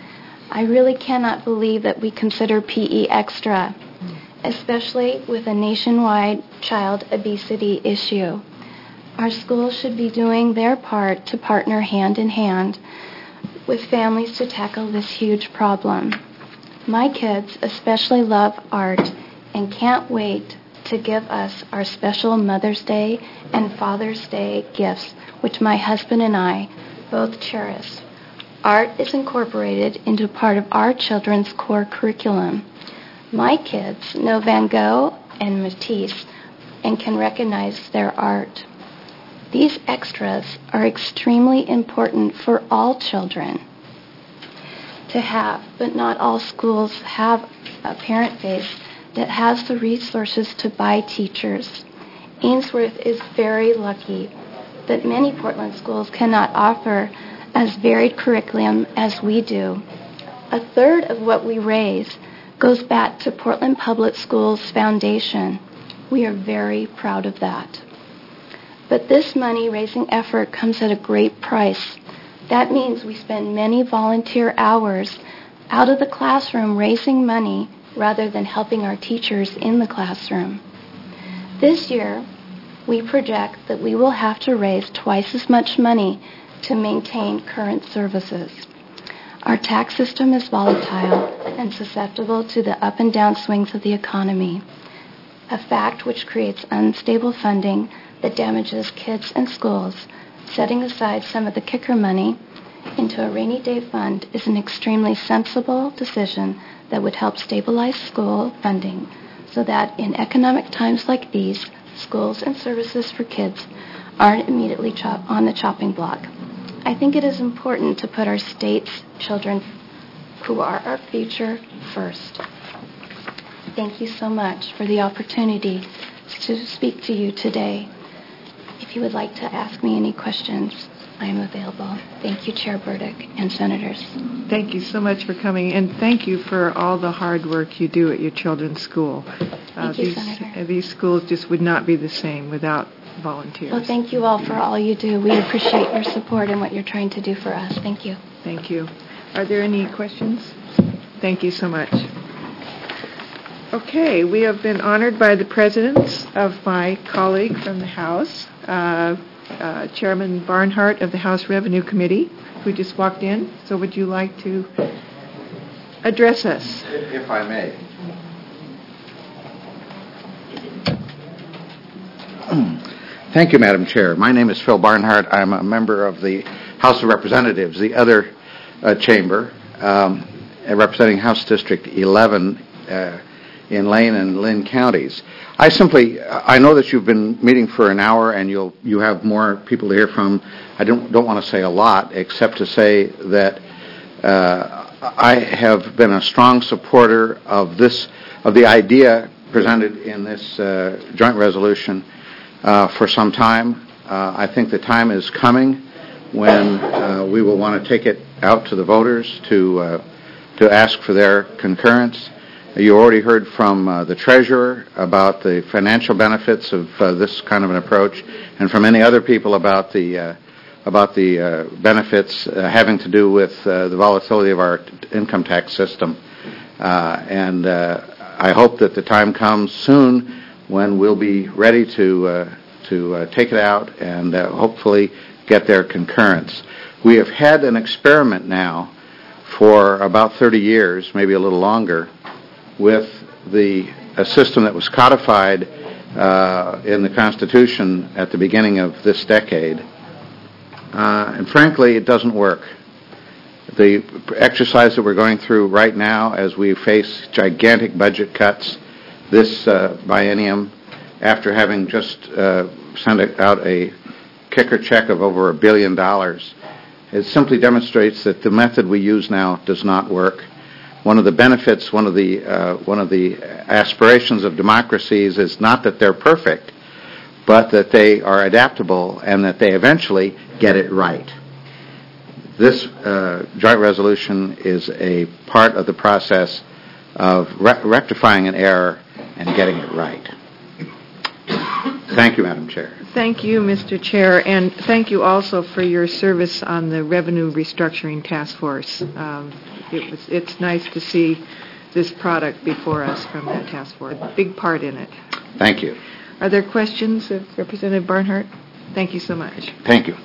I really cannot believe that we consider PE extra, especially with a nationwide child obesity issue. Our schools should be doing their part to partner hand in hand with families to tackle this huge problem. My kids especially love art and can't wait to give us our special Mother's Day and Father's Day gifts, which my husband and I both cherish. Art is incorporated into part of our children's core curriculum. My kids know Van Gogh and Matisse and can recognize their art. These extras are extremely important for all children to have, but not all schools have a parent base that has the resources to buy teachers. Ainsworth is very lucky that many Portland schools cannot offer as varied curriculum as we do. 1/3 of what we raise goes back to Portland Public Schools Foundation. We are very proud of that. But this money-raising effort comes at a great price. That means we spend many volunteer hours out of the classroom raising money rather than helping our teachers in the classroom. This year, we project that we will have to raise twice as much money to maintain current services. Our tax system is volatile and susceptible to the up and down swings of the economy, a fact which creates unstable funding that damages kids and schools. Setting aside some of the kicker money into a rainy day fund is an extremely sensible decision that would help stabilize school funding so that in economic times like these, schools and services for kids aren't immediately on the chopping block. I think it is important to put our state's children, who are our future, first. Thank you so much for the opportunity to speak to you today. If you would like to ask me any questions, I am available. Thank you, Chair Burdick and Senators. Thank you so much for coming, and thank you for all the hard work you do at your children's school. Thank you, Senator. These schools just would not be the same without volunteers. Well, thank you all for all you do. We appreciate your support and what you're trying to do for us. Thank you. Thank you. Are there any questions? Thank you so much. Okay, we have been honored by the presence of my colleague from the House, Chairman Barnhart of the House Revenue Committee, who just walked in. So would you like to address us? If I may. Thank you, Madam Chair. My name is Phil Barnhart. I'm a member of the House of Representatives, the other chamber, representing House District 11 in Lane and Lynn counties. I know that you've been meeting for an hour and you have more people to hear from. I don't want to say a lot, except to say that I have been a strong supporter of the idea presented in this joint resolution for some time. I think the time is coming when we will want to take it out to the voters to ask for their concurrence. You already heard from the Treasurer about the financial benefits of this kind of an approach, and from many other people about the benefits having to do with the volatility of our income tax system. And I hope that the time comes soon when we'll be ready to take it out and hopefully get their concurrence. We have had an experiment now for about 30 years, maybe a little longer, with a system that was codified in the Constitution at the beginning of this decade. And frankly, it doesn't work. The exercise that we're going through right now as we face gigantic budget cuts this biennium, after having just sent out a kicker check of over $1 billion, it simply demonstrates that the method we use now does not work. One of the benefits, one of the aspirations of democracies is not that they're perfect, but that they are adaptable and that they eventually get it right. This joint resolution is a part of the process of rectifying an error and getting it right. Thank you, Madam Chair. Thank you, Mr. Chair, and thank you also for your service on the Revenue Restructuring Task Force. It's nice to see this product before us from that task force. A big part in it. Thank you. Are there questions of Representative Barnhart? Thank you so much. Thank you.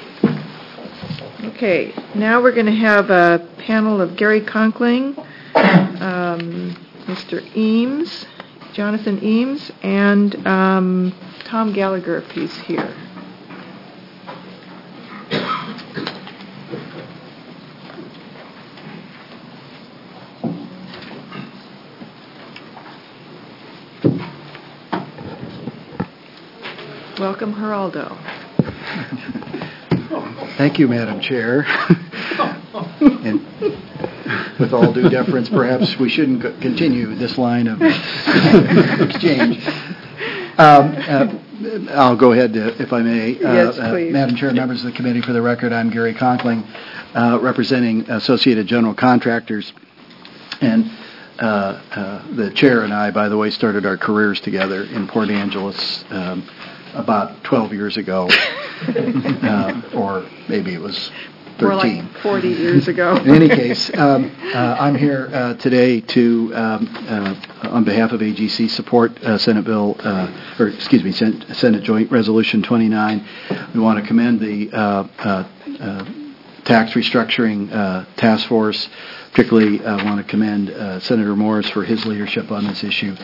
Okay, now we're going to have a panel of Gary Conkling, Mr. Eames, Jonathan Eames, and Tom Gallagher, if he's here. Welcome, Geraldo. Thank you, Madam Chair. And with all due deference, perhaps we shouldn't continue this line of exchange. I'll go ahead, if I may. Yes, please. Madam Chair, members of the committee, for the record, I'm Gary Conkling, representing Associated General Contractors. And the chair and I, by the way, started our careers together in Port Angeles about 12 years ago, or maybe it was 13. More like 40 years ago. In any case, I'm here today to, on behalf of AGC, support Senate Joint Resolution 29. We want to commend the Tax Restructuring Task Force. Particularly, I want to commend Senator Morris for his leadership on this issue.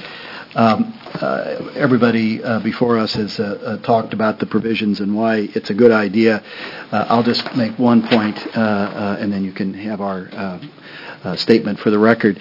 Everybody before us has talked about the provisions and why it's a good idea. I'll just make one point, and then you can have our statement for the record.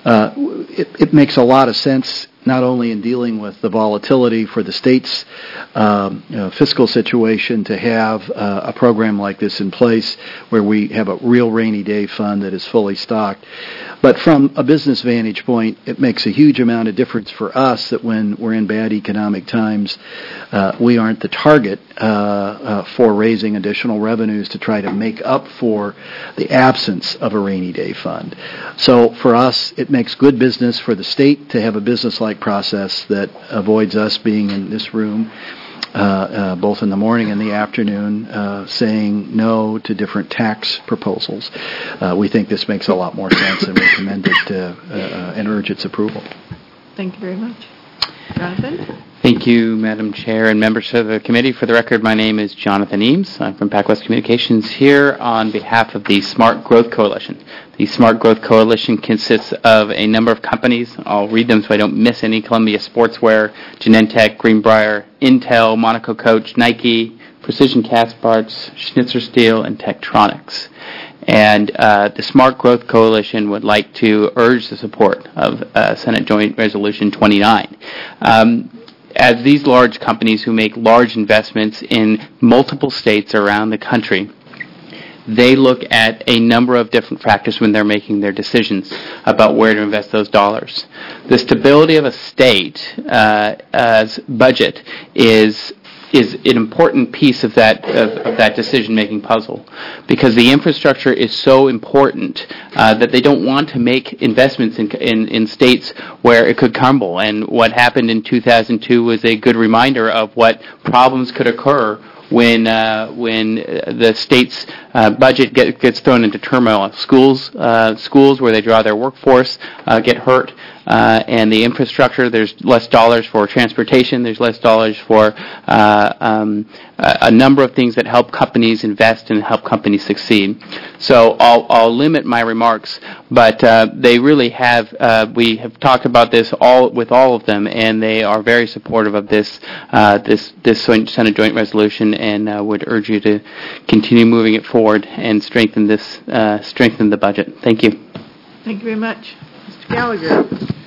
It makes a lot of sense, not only in dealing with the volatility for the state's fiscal situation, to have a program like this in place where we have a real rainy day fund that is fully stocked. But from a business vantage point, it makes a huge amount of difference for us that when we're in bad economic times, we aren't the target for raising additional revenues to try to make up for the absence of a rainy day fund. So for us, it makes good business for the state to have a business-like process that avoids us being in this room both in the morning and the afternoon, saying no to different tax proposals. We think this makes a lot more sense, and we commend it and urge its approval. Thank you very much. Jonathan? Thank you, Madam Chair and members of the committee. For the record, my name is Jonathan Eames. I'm from PacWest Communications here on behalf of the Smart Growth Coalition. The Smart Growth Coalition consists of a number of companies. I'll read them so I don't miss any. Columbia Sportswear, Genentech, Greenbrier, Intel, Monaco Coach, Nike, Precision Castparts, Schnitzer Steel, and Tektronix. And the Smart Growth Coalition would like to urge the support of Senate Joint Resolution 29. As these large companies who make large investments in multiple states around the country, they look at a number of different factors when they're making their decisions about where to invest those dollars. The stability of a state's budget is an important piece of that decision-making puzzle, because the infrastructure is so important that they don't want to make investments in states where it could crumble. And what happened in 2002 was a good reminder of what problems could occur when the state's budget gets thrown into turmoil. Schools where they draw their workforce get hurt. And the infrastructure, there's less dollars for transportation, there's less dollars for a number of things that help companies invest and help companies succeed. So I'll limit my remarks, but they really have, we have talked about this with all of them, and they are very supportive of this Senate Joint Resolution, and would urge you to continue moving it forward and strengthen the budget. Thank you. Thank you very much. Mr. Gallagher.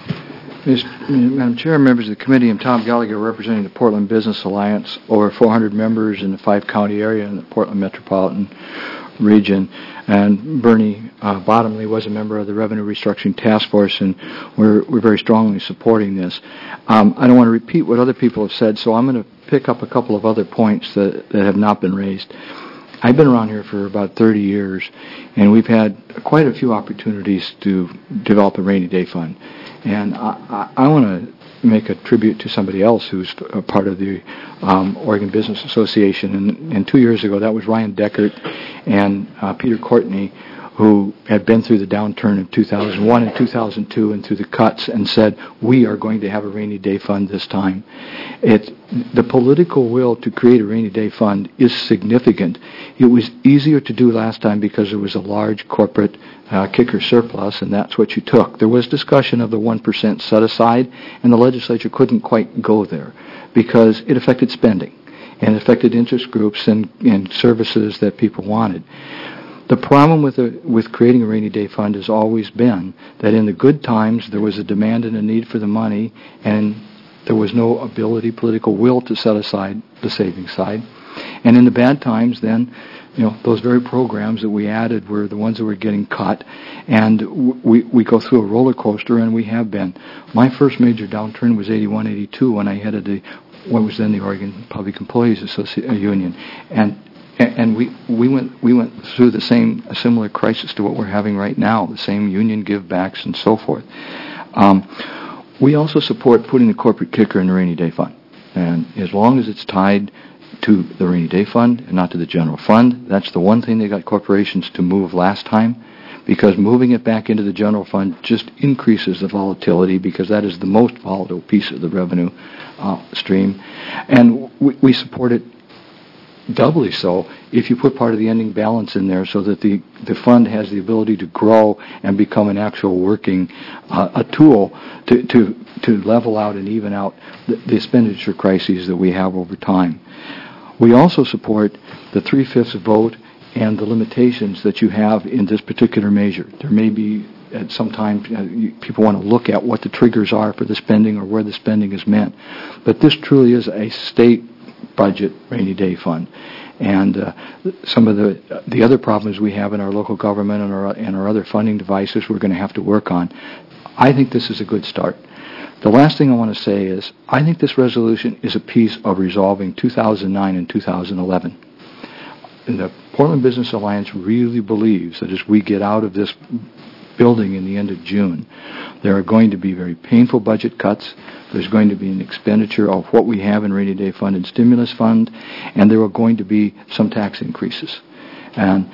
Madam Chair, members of the committee, I'm Tom Gallagher representing the Portland Business Alliance, over 400 members in the 5-county area in the Portland metropolitan region. And Bernie Bottomley was a member of the Revenue Restructuring Task Force, and we're very strongly supporting this. I don't want to repeat what other people have said, so I'm going to pick up a couple of other points that have not been raised. I've been around here for about 30 years, and we've had quite a few opportunities to develop a rainy day fund. And I want to make a tribute to somebody else who's a part of the Oregon Business Association. And 2 years ago, that was Ryan Deckert and Peter Courtney, who had been through the downturn of 2001 and 2002 and through the cuts, and said, we are going to have a rainy day fund this time. The political will to create a rainy day fund is significant. It was easier to do last time because there was a large corporate kicker surplus, and that's what you took. There was discussion of the 1% set aside, and the legislature couldn't quite go there because it affected spending and it affected interest groups and services that people wanted. The problem with creating a rainy day fund has always been that in the good times there was a demand and a need for the money, and there was no political will to set aside the savings side. And in the bad times, then, those very programs that we added were the ones that were getting cut, and we go through a roller coaster, and we have been. My first major downturn was 81, 82 when I headed what was then the Oregon Public Employees Union, and we went through a similar crisis to what we're having right now, the same union give-backs and so forth. We also support putting the corporate kicker in the rainy day fund, and as long as it's tied to the rainy day fund and not to the general fund, that's the one thing they got corporations to move last time, because moving it back into the general fund just increases the volatility, because that is the most volatile piece of the revenue stream, and we support it doubly so if you put part of the ending balance in there so that the fund has the ability to grow and become an actual working a tool to level out and even out the expenditure crises that we have over time. We also support the 3/5 vote and the limitations that you have in this particular measure. There may be at some time people want to look at what the triggers are for the spending or where the spending is meant. But this truly is a state budget rainy day fund. And some of the other problems we have in our local government and our other funding devices we're going to have to work on. I think this is a good start. The last thing I want to say is I think this resolution is a piece of resolving 2009 and 2011. And the Portland Business Alliance really believes that as we get out of this building in the end of June, there are going to be very painful budget cuts. There's going to be an expenditure of what we have in rainy day fund and stimulus fund, and there are going to be some tax increases. And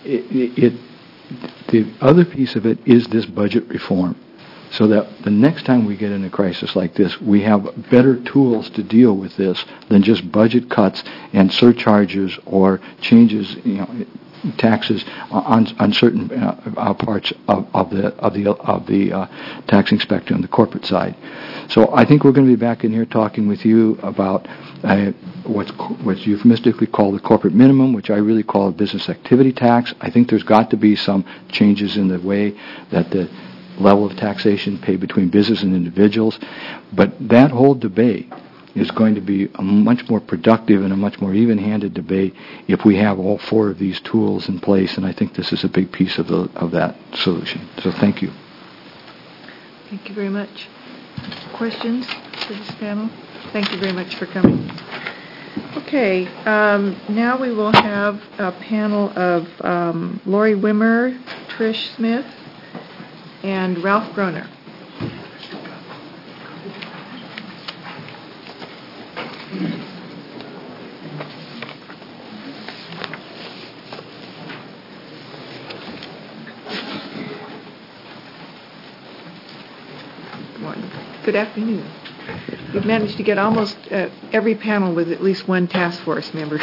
the other piece of it is this budget reform, so that the next time we get in a crisis like this, we have better tools to deal with this than just budget cuts and surcharges or changes, taxes on certain parts of the taxing spectrum, the corporate side. So I think we're going to be back in here talking with you about what's euphemistically called the corporate minimum, which I really call a business activity tax. I think there's got to be some changes in the way that the level of taxation paid between business and individuals. But that whole debate is going to be a much more productive and a much more even-handed debate if we have all four of these tools in place, and I think this is a big piece of that solution. So thank you. Thank you very much. Questions for this panel? Thank you very much for coming. Okay, now we will have a panel of Lori Wimmer, Trish Smith, and Ralph Groner. Good afternoon. We've managed to get almost every panel with at least one task force member.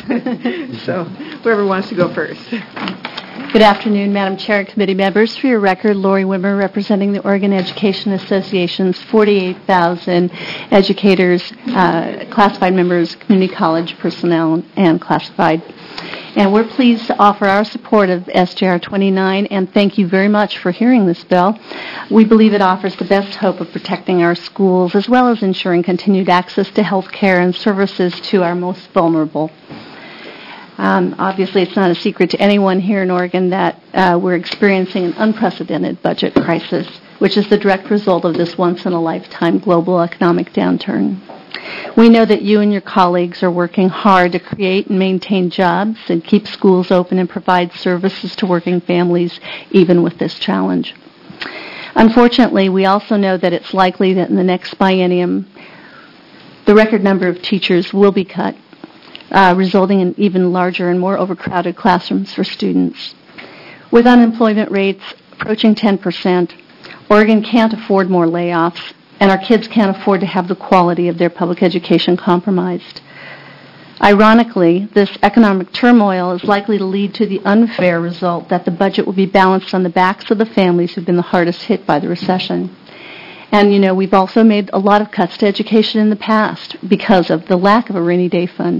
So whoever wants to go first. Good afternoon, Madam Chair and committee members. For your record, Lori Wimmer, representing the Oregon Education Association's 48,000 educators, classified members, community college personnel, and classified. And we're pleased to offer our support of SJR 29, and thank you very much for hearing this bill. We believe it offers the best hope of protecting our schools as well as ensuring continued access to health care and services to our most vulnerable. Obviously, it's not a secret to anyone here in Oregon that we're experiencing an unprecedented budget crisis, which is the direct result of this once-in-a-lifetime global economic downturn. We know that you and your colleagues are working hard to create and maintain jobs and keep schools open and provide services to working families, even with this challenge. Unfortunately, we also know that it's likely that in the next biennium, the record number of teachers will be cut, resulting in even larger and more overcrowded classrooms for students. With unemployment rates approaching 10%, Oregon can't afford more layoffs, and our kids can't afford to have the quality of their public education compromised. Ironically, this economic turmoil is likely to lead to the unfair result that the budget will be balanced on the backs of the families who've been the hardest hit by the recession. And, we've also made a lot of cuts to education in the past because of the lack of a rainy day fund.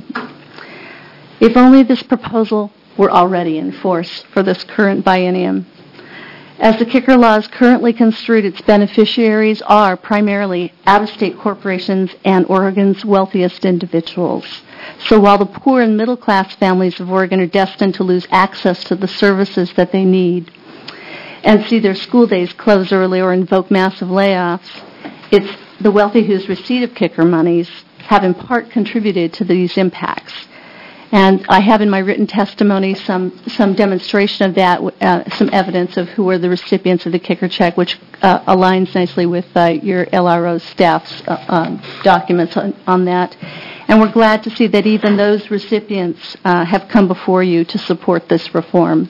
If only this proposal were already in force for this current biennium. As the kicker law is currently construed, its beneficiaries are primarily out-of-state corporations and Oregon's wealthiest individuals. So while the poor and middle-class families of Oregon are destined to lose access to the services that they need and see their school days close early or invoke massive layoffs, it's the wealthy whose receipt of kicker monies have in part contributed to these impacts. And I have in my written testimony some demonstration of that, some evidence of who are the recipients of the kicker check, which aligns nicely with your LRO staff's documents on that. And we're glad to see that even those recipients have come before you to support this reform.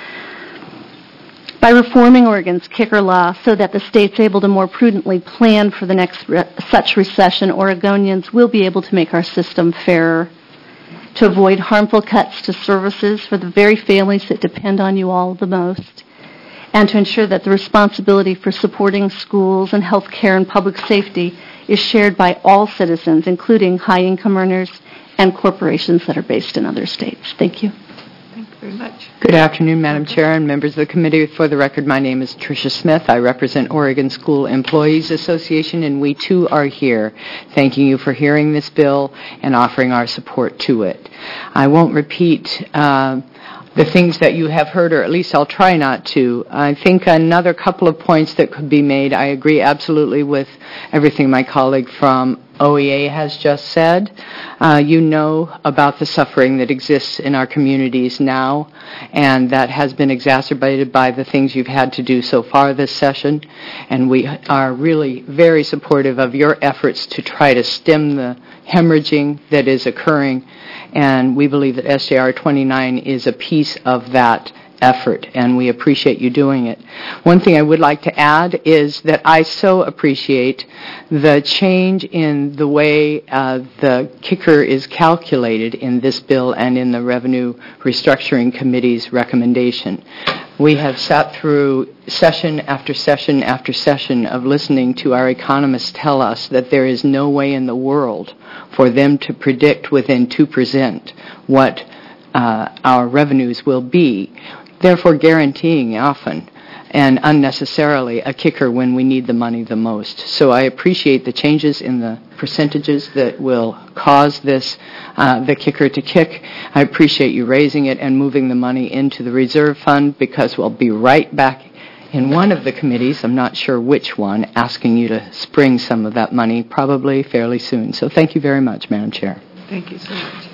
By reforming Oregon's kicker law so that the state's able to more prudently plan for the next such recession, Oregonians will be able to make our system fairer. to avoid harmful cuts to services for the very families that depend on you all the most, and to ensure that the responsibility for supporting schools and health care and public safety is shared by all citizens, including high-income earners and corporations that are based in other states. Thank you. Thank you very much. Good afternoon, Madam Chair and members of the committee. For the record, my name is Tricia Smith. I represent Oregon School Employees Association, and we too are here thanking you for hearing this bill and offering our support to it. I won't repeat the things that you have heard, or at least I'll try not to. I think another couple of points that could be made. I agree absolutely with everything my colleague from OEA has just said. You know about the suffering that exists in our communities now, and that has been exacerbated by the things you've had to do so far this session. And we are really very supportive of your efforts to try to stem the hemorrhaging that is occurring. And we believe that SJR 29 is a piece of that effort, and we appreciate you doing it. One thing I would like to add is that I so appreciate the change in the way the kicker is calculated in this bill and in the Revenue Restructuring Committee's recommendation. We have sat through session after session after session of listening to our economists tell us that there is no way in the world for them to predict within 2% what our revenues will be, therefore guaranteeing often and unnecessarily a kicker when we need the money the most. So I appreciate the changes in the percentages that will cause this, the kicker to kick. I appreciate you raising it and moving the money into the reserve fund, because we'll be right back in one of the committees, I'm not sure which one, asking you to spring some of that money probably fairly soon. So thank you very much, Madam Chair. Thank you so much.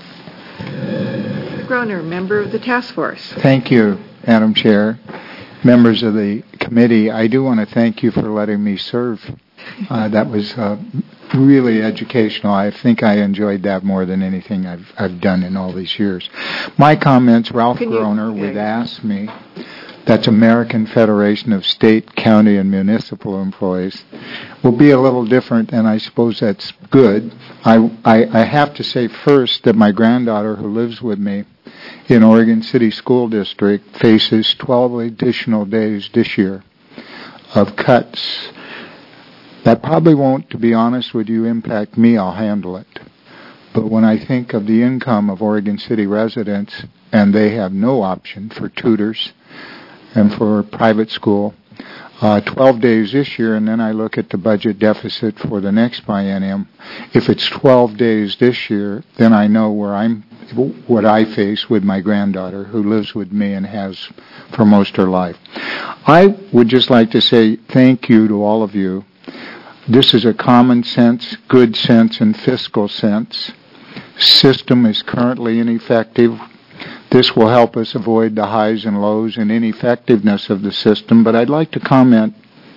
Groner, member of the task force. Thank you, Madam Chair. Members of the committee, I do want to thank you for letting me serve. That was really educational. I think I enjoyed that more than anything I've done in all these years. My comments, Ralph Groner would ask me, that's American Federation of State, County, and Municipal Employees, will be a little different, and I suppose that's good. I have to say first that my granddaughter, who lives with me in Oregon City School District, faces 12 additional days this year of cuts. That probably won't, to be honest with you, impact me. I'll handle it. But when I think of the income of Oregon City residents, and they have no option for tutors and for private school, 12 days this year, and then I look at the budget deficit for the next biennium. If it's 12 days this year, then I know what I face with my granddaughter, who lives with me and has for most of her life. I would just like to say thank you to all of you. This is a common sense, good sense, and fiscal sense. System is currently ineffective. This will help us avoid the highs and lows and ineffectiveness of the system, but I'd like to comment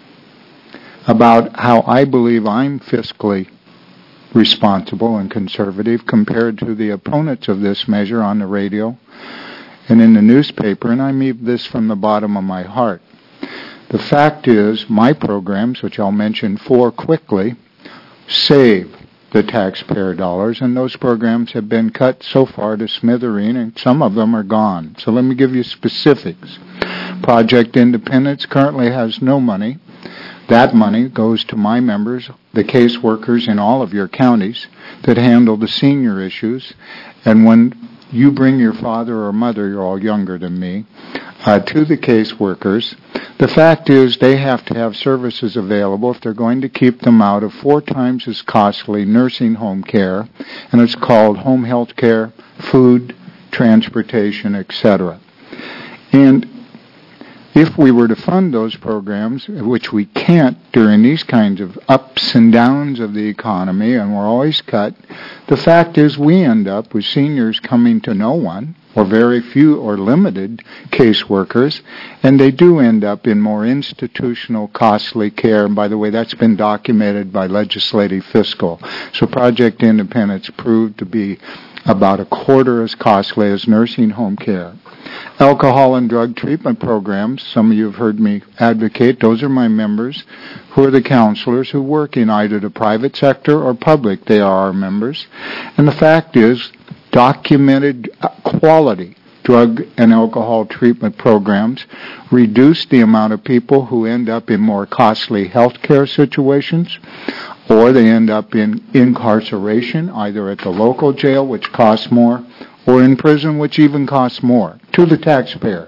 about how I believe I'm fiscally responsible and conservative compared to the opponents of this measure on the radio and in the newspaper, and I mean this from the bottom of my heart. The fact is, my programs, which I'll mention 4 quickly, save the taxpayer dollars, and those programs have been cut so far to smithereen, and some of them are gone. So let me give you specifics. Project Independence currently has no money. That money goes to my members, the caseworkers in all of your counties that handle the senior issues. And when you bring your father or mother, you're all younger than me, to the caseworkers, the fact is they have to have services available if they're going to keep them out of 4 times as costly nursing home care, and it's called home health care, food, transportation, etc. And if we were to fund those programs, which we can't during these kinds of ups and downs of the economy, and we're always cut, the fact is we end up with seniors coming to no one, or very few or limited caseworkers, and they do end up in more institutional, costly care. And by the way, that's been documented by Legislative Fiscal. So Project Independence proved to be about a quarter as costly as nursing home care. Alcohol and drug treatment programs, some of you have heard me advocate, those are my members, who are the counselors who work in either the private sector or public. They are our members. And the fact is, documented quality drug and alcohol treatment programs, reduce the amount of people who end up in more costly health care situations, or they end up in incarceration, either at the local jail, which costs more, or in prison, which even costs more, to the taxpayer.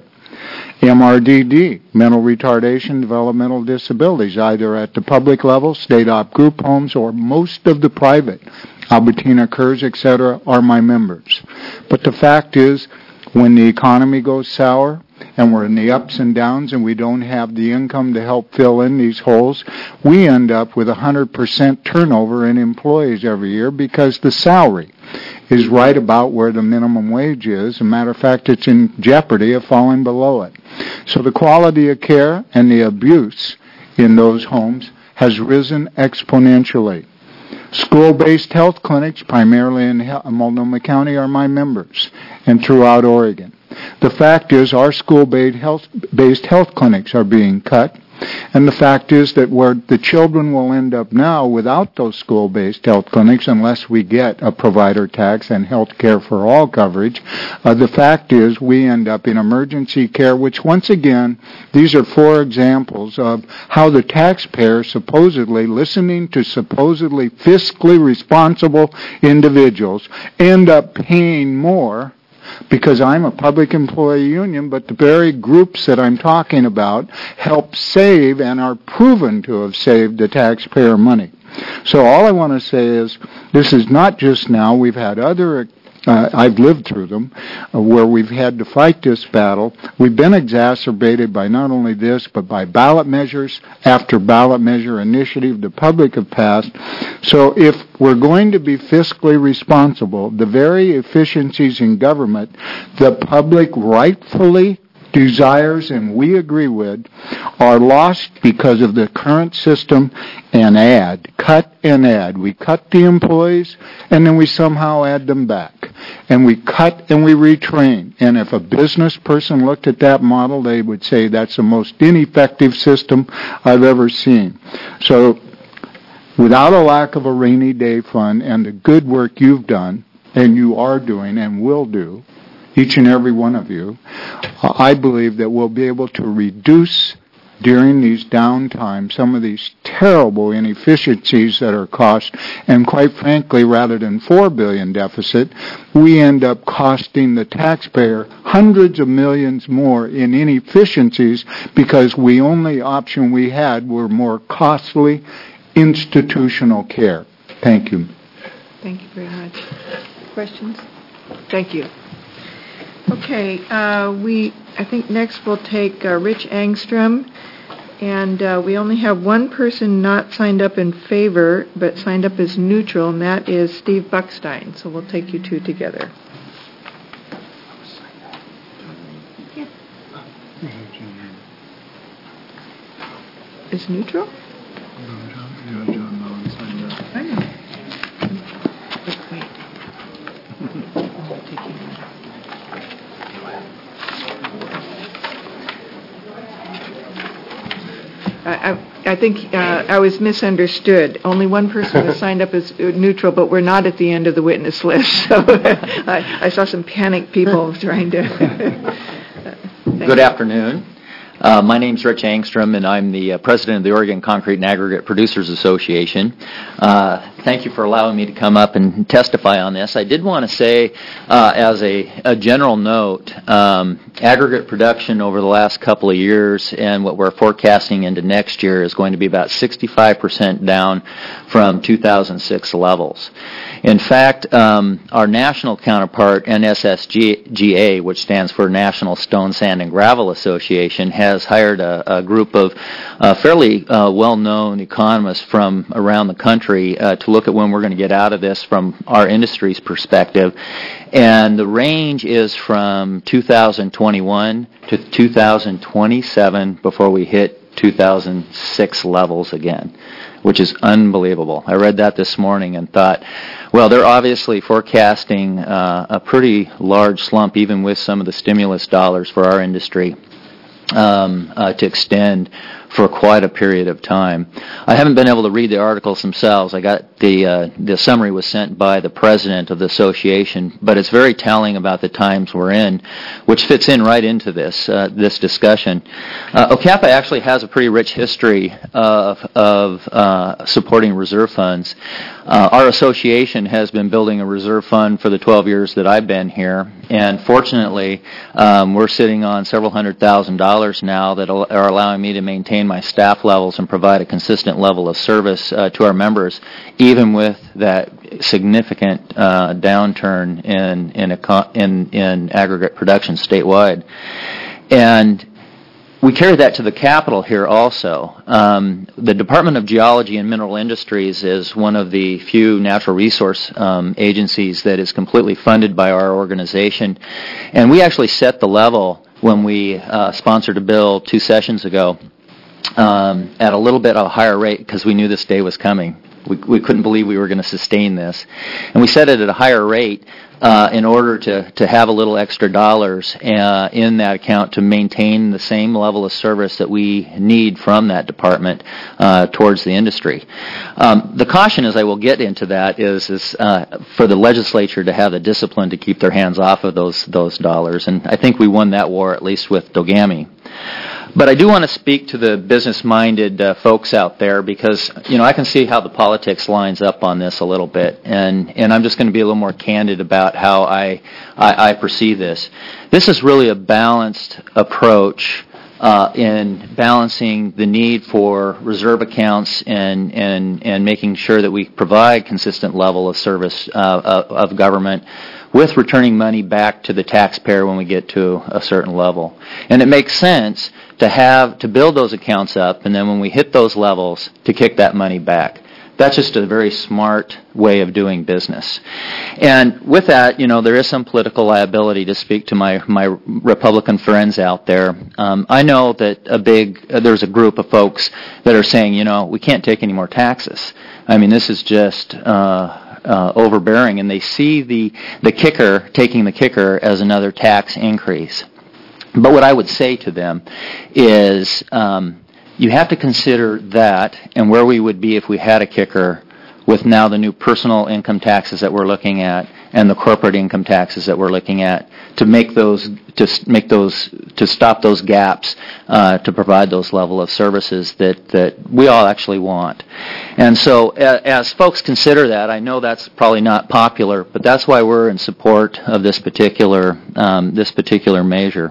MRDD, mental retardation, developmental disabilities, either at the public level, state op group homes, or most of the private, Albertina, Kurz, etc., are my members. But the fact is, when the economy goes sour and we're in the ups and downs and we don't have the income to help fill in these holes, we end up with 100% turnover in employees every year because the salary is right about where the minimum wage is. As a matter of fact, it's in jeopardy of falling below it. So the quality of care and the abuse in those homes has risen exponentially. School-based health clinics, primarily in Multnomah County, are my members, and throughout Oregon. The fact is our school-based health clinics are being cut, and the fact is that where the children will end up now without those school-based health clinics, unless we get a provider tax and health care for all coverage, the fact is we end up in emergency care, which once again, these are 4 examples of how the taxpayer supposedly, listening to supposedly fiscally responsible individuals, end up paying more because I'm a public employee union, but the very groups that I'm talking about help save and are proven to have saved the taxpayer money. So all I want to say is this is not just now. We've had other I've lived through them, where we've had to fight this battle. We've been exacerbated by not only this, but by ballot measures after ballot measure initiative the public have passed. So if we're going to be fiscally responsible, the very efficiencies in government the public rightfully desires and we agree with are lost because of the current system and cut and add. We cut the employees and then we somehow add them back. And we cut and we retrain. And if a business person looked at that model, they would say that's the most ineffective system I've ever seen. So without a lack of a rainy day fund and the good work you've done and you are doing and will do, each and every one of you, I believe that we'll be able to reduce during these downtime some of these terrible inefficiencies that are cost, and quite frankly, rather than $4 billion deficit, we end up costing the taxpayer hundreds of millions more in inefficiencies because the only option we had were more costly institutional care. Thank you. Thank you very much. Questions? Thank you. Okay, I think next we'll take Rich Angstrom, and we only have one person not signed up in favor, but signed up as neutral, and that is Steve Buckstein. So we'll take you two together. Is neutral? I know. I think I was misunderstood. Only one person was signed up as neutral, but we're not at the end of the witness list. So I saw some panicked people trying to... Good afternoon. My name's Rich Angstrom, and I'm the president of the Oregon Concrete and Aggregate Producers Association. Thank you for allowing me to come up and testify on this. I did want to say, as a general note, aggregate production over the last couple of years and what we're forecasting into next year is going to be about 65% down from 2006 levels. In fact, our national counterpart, NSSGA, which stands for National Stone, Sand, and Gravel Association, has hired a group of fairly well-known economists from around the country to look at when we're going to get out of this from our industry's perspective. And the range is from 2021 to 2027 before we hit 2006 levels again, which is unbelievable. I read that this morning and thought, well, they're obviously forecasting a pretty large slump, even with some of the stimulus dollars for our industry, to extend for quite a period of time. I haven't been able to read the articles themselves. I got the summary was sent by the president of the association, but it's very telling about the times we're in, which fits in right into this discussion. OCAPA actually has a pretty rich history of supporting reserve funds. Our association has been building a reserve fund for the 12 years that I've been here, and fortunately, we're sitting on several $100,000 now that are allowing me to maintain my staff levels and provide a consistent level of service to our members, even with that significant downturn in aggregate production statewide. And we carry that to the Capitol here also. The Department of Geology and Mineral Industries is one of the few natural resource agencies that is completely funded by our organization. And we actually set the level when we sponsored a bill 2 sessions ago at a little bit of a higher rate because we knew this day was coming. We couldn't believe we were going to sustain this. And we set it at a higher rate in order to have a little extra dollars in that account to maintain the same level of service that we need from that department towards the industry. The caution, as I will get into that, is for the legislature to have the discipline to keep their hands off of those dollars. And I think we won that war, at least with Dogami. But I do want to speak to the business-minded folks out there because, I can see how the politics lines up on this a little bit, and I'm just going to be a little more candid about how I perceive this. This is really a balanced approach in balancing the need for reserve accounts and making sure that we provide consistent level of service of government with returning money back to the taxpayer when we get to a certain level. And it makes sense to build those accounts up, and then when we hit those levels, to kick that money back. That's just a very smart way of doing business. And with that, there is some political liability to speak to my Republican friends out there. I know that there's a group of folks that are saying, we can't take any more taxes. I mean, this is just overbearing, and they see taking the kicker as another tax increase. But what I would say to them is you have to consider that and where we would be if we had a kicker with now the new personal income taxes that we're looking at and the corporate income taxes that we're looking at to stop those gaps to provide those level of services that we all actually want. And so as folks consider that, I know that's probably not popular, but that's why we're in support of this particular measure.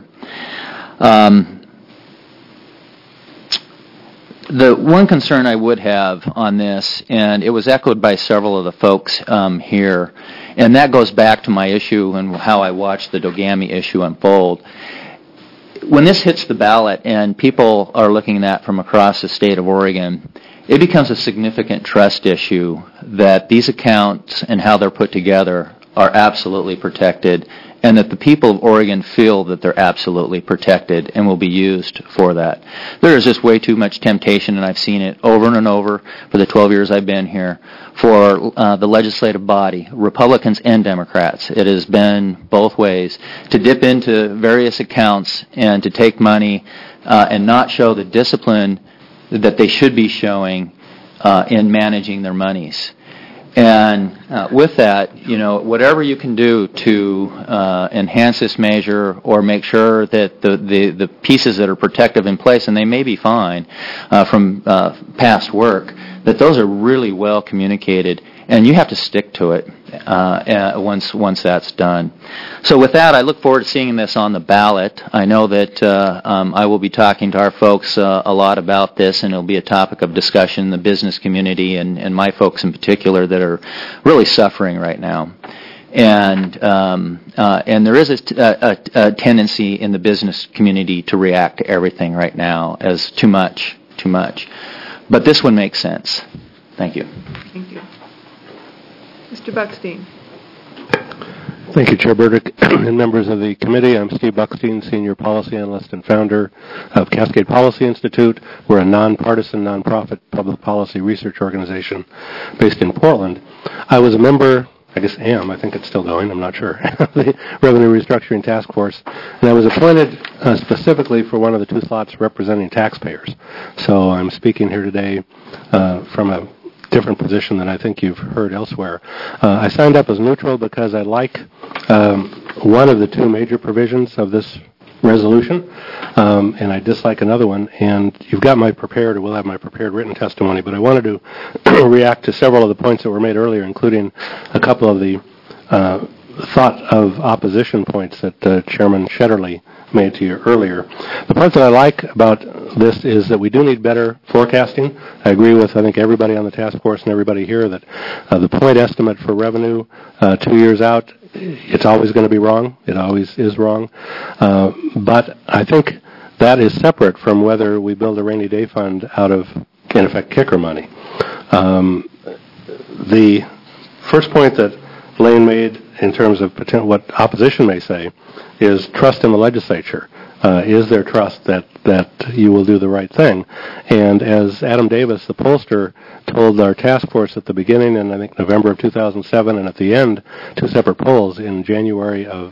The one concern I would have on this, and it was echoed by several of the folks here, and that goes back to my issue and how I watched the Dogami issue unfold. When this hits the ballot and people are looking at that from across the state of Oregon, it becomes a significant trust issue that these accounts and how they're put together are absolutely protected, and that the people of Oregon feel that they're absolutely protected and will be used for that. There is just way too much temptation, and I've seen it over and over for the 12 years I've been here, for the legislative body, Republicans and Democrats. It has been both ways, to dip into various accounts and to take money and not show the discipline that they should be showing in managing their monies. And with that, whatever you can do to enhance this measure or make sure that the pieces that are protective in place, and they may be fine from past work, that those are really well communicated, and you have to stick to it once that's done. So with that, I look forward to seeing this on the ballot. I know that I will be talking to our folks a lot about this, and it'll be a topic of discussion in the business community and my folks in particular that are really suffering right now. And there is a tendency in the business community to react to everything right now as too much. But this one makes sense. Thank you. Thank you. Mr. Buckstein. Thank you, Chair Burdick and members of the committee. I'm Steve Buckstein, Senior Policy Analyst and founder of Cascade Policy Institute. We're a nonpartisan, nonprofit public policy research organization based in Portland. I was a member I guess I think it's still going, I'm not sure, the Revenue Restructuring Task Force, and I was appointed specifically for one of the two slots representing taxpayers. So I'm speaking here today from a different position than I think you've heard elsewhere. I signed up as neutral because I like one of the two major provisions of this resolution, and I dislike another one, and you've got my prepared, or will have my prepared written testimony, but I wanted to react to several of the points that were made earlier, including a couple of the thought of opposition points that Chairman Shetterly made to you earlier. The part that I like about this is that we do need better forecasting. I agree with, I think, everybody on the task force and everybody here that the point estimate for revenue 2 years out, it's always going to be wrong. It always is wrong. But I think that is separate from whether we build a rainy day fund out of, in effect, kicker money. The first point that Lane made in terms of what opposition may say is trust in the legislature. Is there trust that you will do the right thing? And as Adam Davis, the pollster, told our task force at the beginning in, I think, November of 2007, and at the end, two separate polls in January of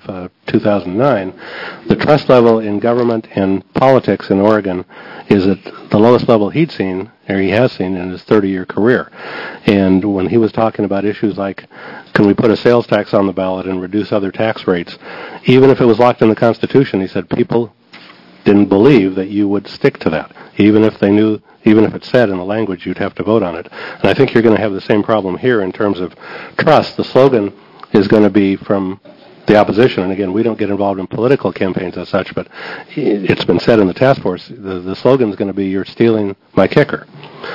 2009, the trust level in government and politics in Oregon is at the lowest level he'd seen, or he has seen, in his 30-year career. And when he was talking about issues like, can we put a sales tax on the ballot and reduce other tax rates, even if it was locked in the Constitution, he said people didn't believe that you would stick to that, even if they knew, even if it said in the language you'd have to vote on it. And I think you're going to have the same problem here in terms of trust. The slogan is going to be from the opposition, and again, we don't get involved in political campaigns as such, but it's been said in the task force, the slogan is going to be, you're stealing my kicker.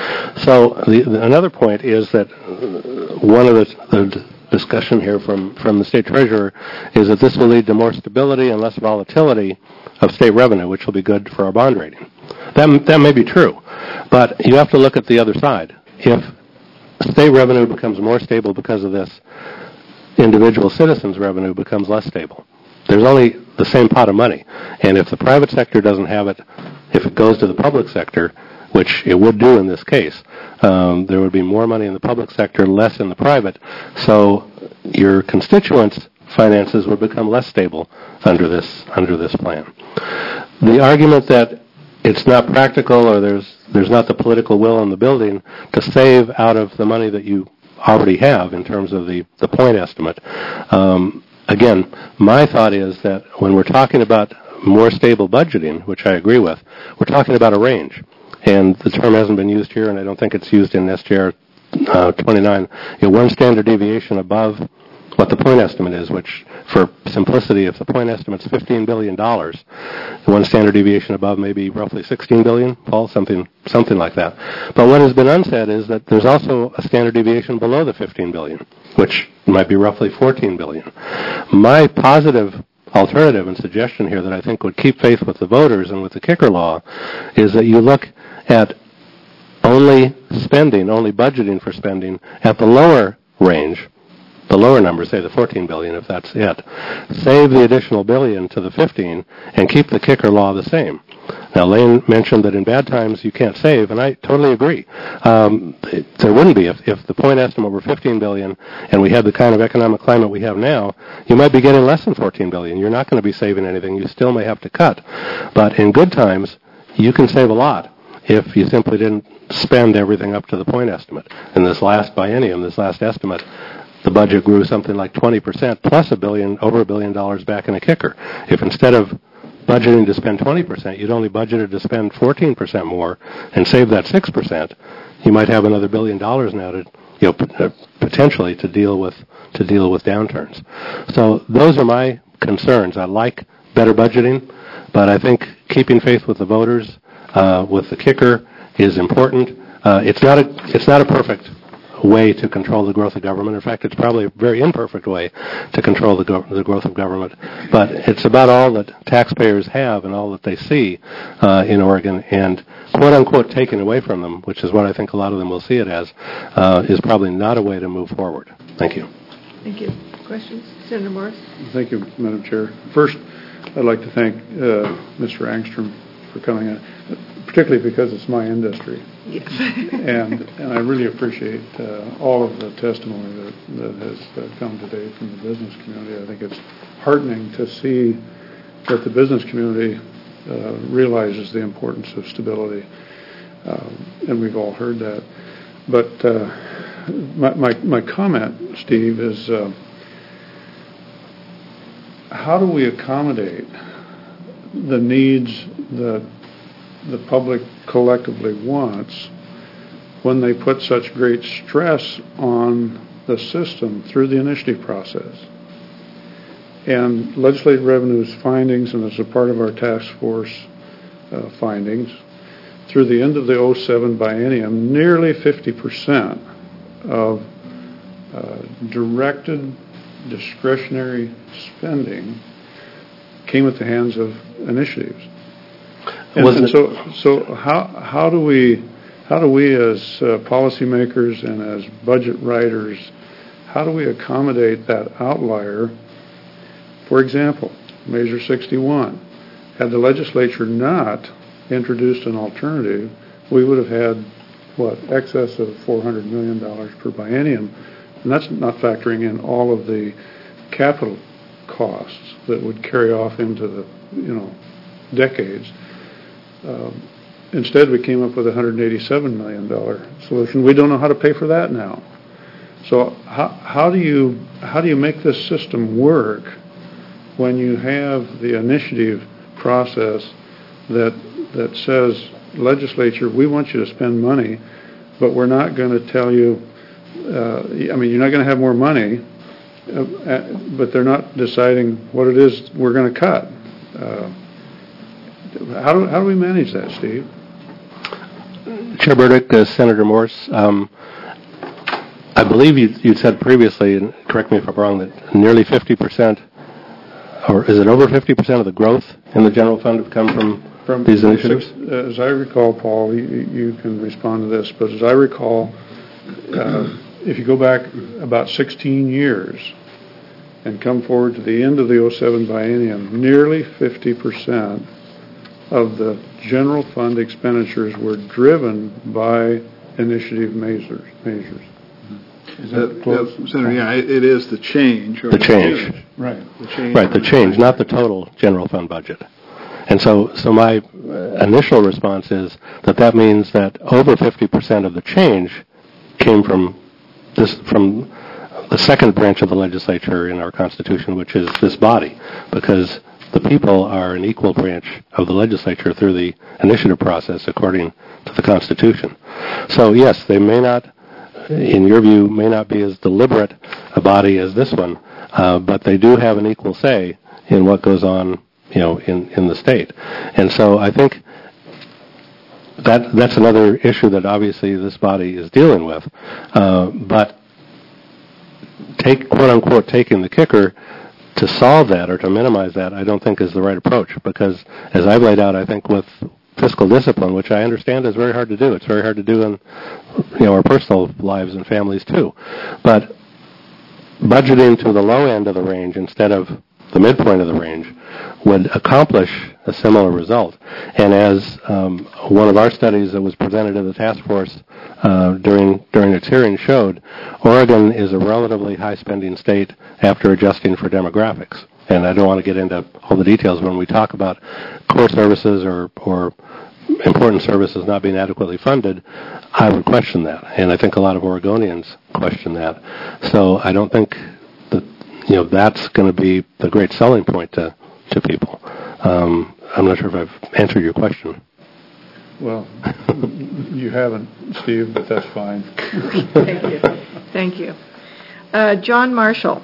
So another point is that one of the discussion here from the state treasurer is that this will lead to more stability and less volatility of state revenue, which will be good for our bond rating. That may be true, but you have to look at the other side. If state revenue becomes more stable because of this, individual citizens' revenue becomes less stable. There's only the same pot of money, and if the private sector doesn't have it, if it goes to the public sector, which it would do in this case, there would be more money in the public sector, less in the private, so your constituents' finances would become less stable under this plan. The argument that it's not practical or there's not the political will in the building to save out of the money that you already have in terms of the point estimate. Again, my thought is that when we're talking about more stable budgeting, which I agree with, we're talking about a range. And the term hasn't been used here, and I don't think it's used in SJR 29. One standard deviation above what the point estimate is, which, for simplicity, if the point estimate's $15 billion, one standard deviation above may be roughly $16 billion, Paul, something like that. But what has been unsaid is that there's also a standard deviation below the $15 billion, which might be roughly $14 billion. My positive alternative and suggestion here that I think would keep faith with the voters and with the kicker law is that you look at only budgeting for spending at the lower range, the lower number, say the $14 billion, if that's it. Save the additional billion to the 15 and keep the kicker law the same. Now, Lane mentioned that in bad times you can't save, and I totally agree. There wouldn't be. If the point estimate were $15 billion and we had the kind of economic climate we have now, you might be getting less than $14 billion. You're not going to be saving anything. You still may have to cut. But in good times, you can save a lot if you simply didn't spend everything up to the point estimate. In this last biennium, this last estimate, the budget grew something like 20% plus over $1 billion back in a kicker. If instead of budgeting to spend 20%, you'd only budgeted to spend 14% more and save that 6%, you might have another $1 billion now to, potentially to deal with downturns. So those are my concerns. I like better budgeting, but I think keeping faith with the voters, with the kicker, is important. It's not a perfect way to control the growth of government. In fact, it's probably a very imperfect way to control the growth of government. But it's about all that taxpayers have and all that they see in Oregon, and quote-unquote taken away from them, which is what I think a lot of them will see it as, is probably not a way to move forward. Thank you. Thank you. Questions? Senator Morris? Thank you, Madam Chair. First, I'd like to thank Mr. Angstrom for coming in, particularly because it's my industry. Yes. and I really appreciate all of the testimony that has come today from the business community. I think it's heartening to see that the business community realizes the importance of stability, and we've all heard that. But my comment, Steve, is how do we accommodate the needs that the public collectively wants when they put such great stress on the system through the initiative process? And legislative revenues findings, and as a part of our task force findings, through the end of the 07 biennium, nearly 50% of directed discretionary spending came at the hands of initiatives. And so how do we as policymakers and as budget writers, how do we accommodate that outlier? For example, Measure 61. Had the legislature not introduced an alternative, we would have had, excess of $400 million per biennium. And that's not factoring in all of the capital costs that would carry off into the, decades. Instead, we came up with a $187 million solution. We don't know how to pay for that now. So how do you make this system work when you have the initiative process that says, legislature, we want you to spend money, but we're not going to tell you, you're not going to have more money, but they're not deciding what it is we're going to cut. How do we manage that, Steve? Chair Burdick, Senator Morse, I believe you said previously, and correct me if I'm wrong, that nearly 50%, or is it over 50% of the growth in the general fund have come from these initiatives? As I recall, Paul, you can respond to this, but as I recall, if you go back about 16 years and come forward to the end of the 07 biennium, nearly 50% of the general fund expenditures were driven by initiative measures. Is that close? Senator, yeah, it is the change. The change. Right. The change, not the total general fund budget. And so my initial response is that means that over 50% of the change came from the second branch of the legislature in our Constitution, which is this body, because the people are an equal branch of the legislature through the initiative process according to the Constitution. So yes, they may not, in your view, may not be as deliberate a body as this one, but they do have an equal say in what goes on, in the state. And so I think that's another issue that obviously this body is dealing with. But quote unquote, taking the kicker to solve that or to minimize that, I don't think is the right approach, because as I've laid out, I think with fiscal discipline, which I understand is very hard to do. It's very hard to do in our personal lives and families too. But budgeting to the low end of the range instead of the midpoint of the range would accomplish a similar result. And as one of our studies that was presented to the task force during its hearing showed, Oregon is a relatively high-spending state after adjusting for demographics. And I don't want to get into all the details when we talk about core services or important services not being adequately funded. I would question that, and I think a lot of Oregonians question that. So I don't think that that's going to be the great selling point to people. I'm not sure if I've answered your question. Well, you haven't, Steve, but that's fine. Thank you. John Marshall.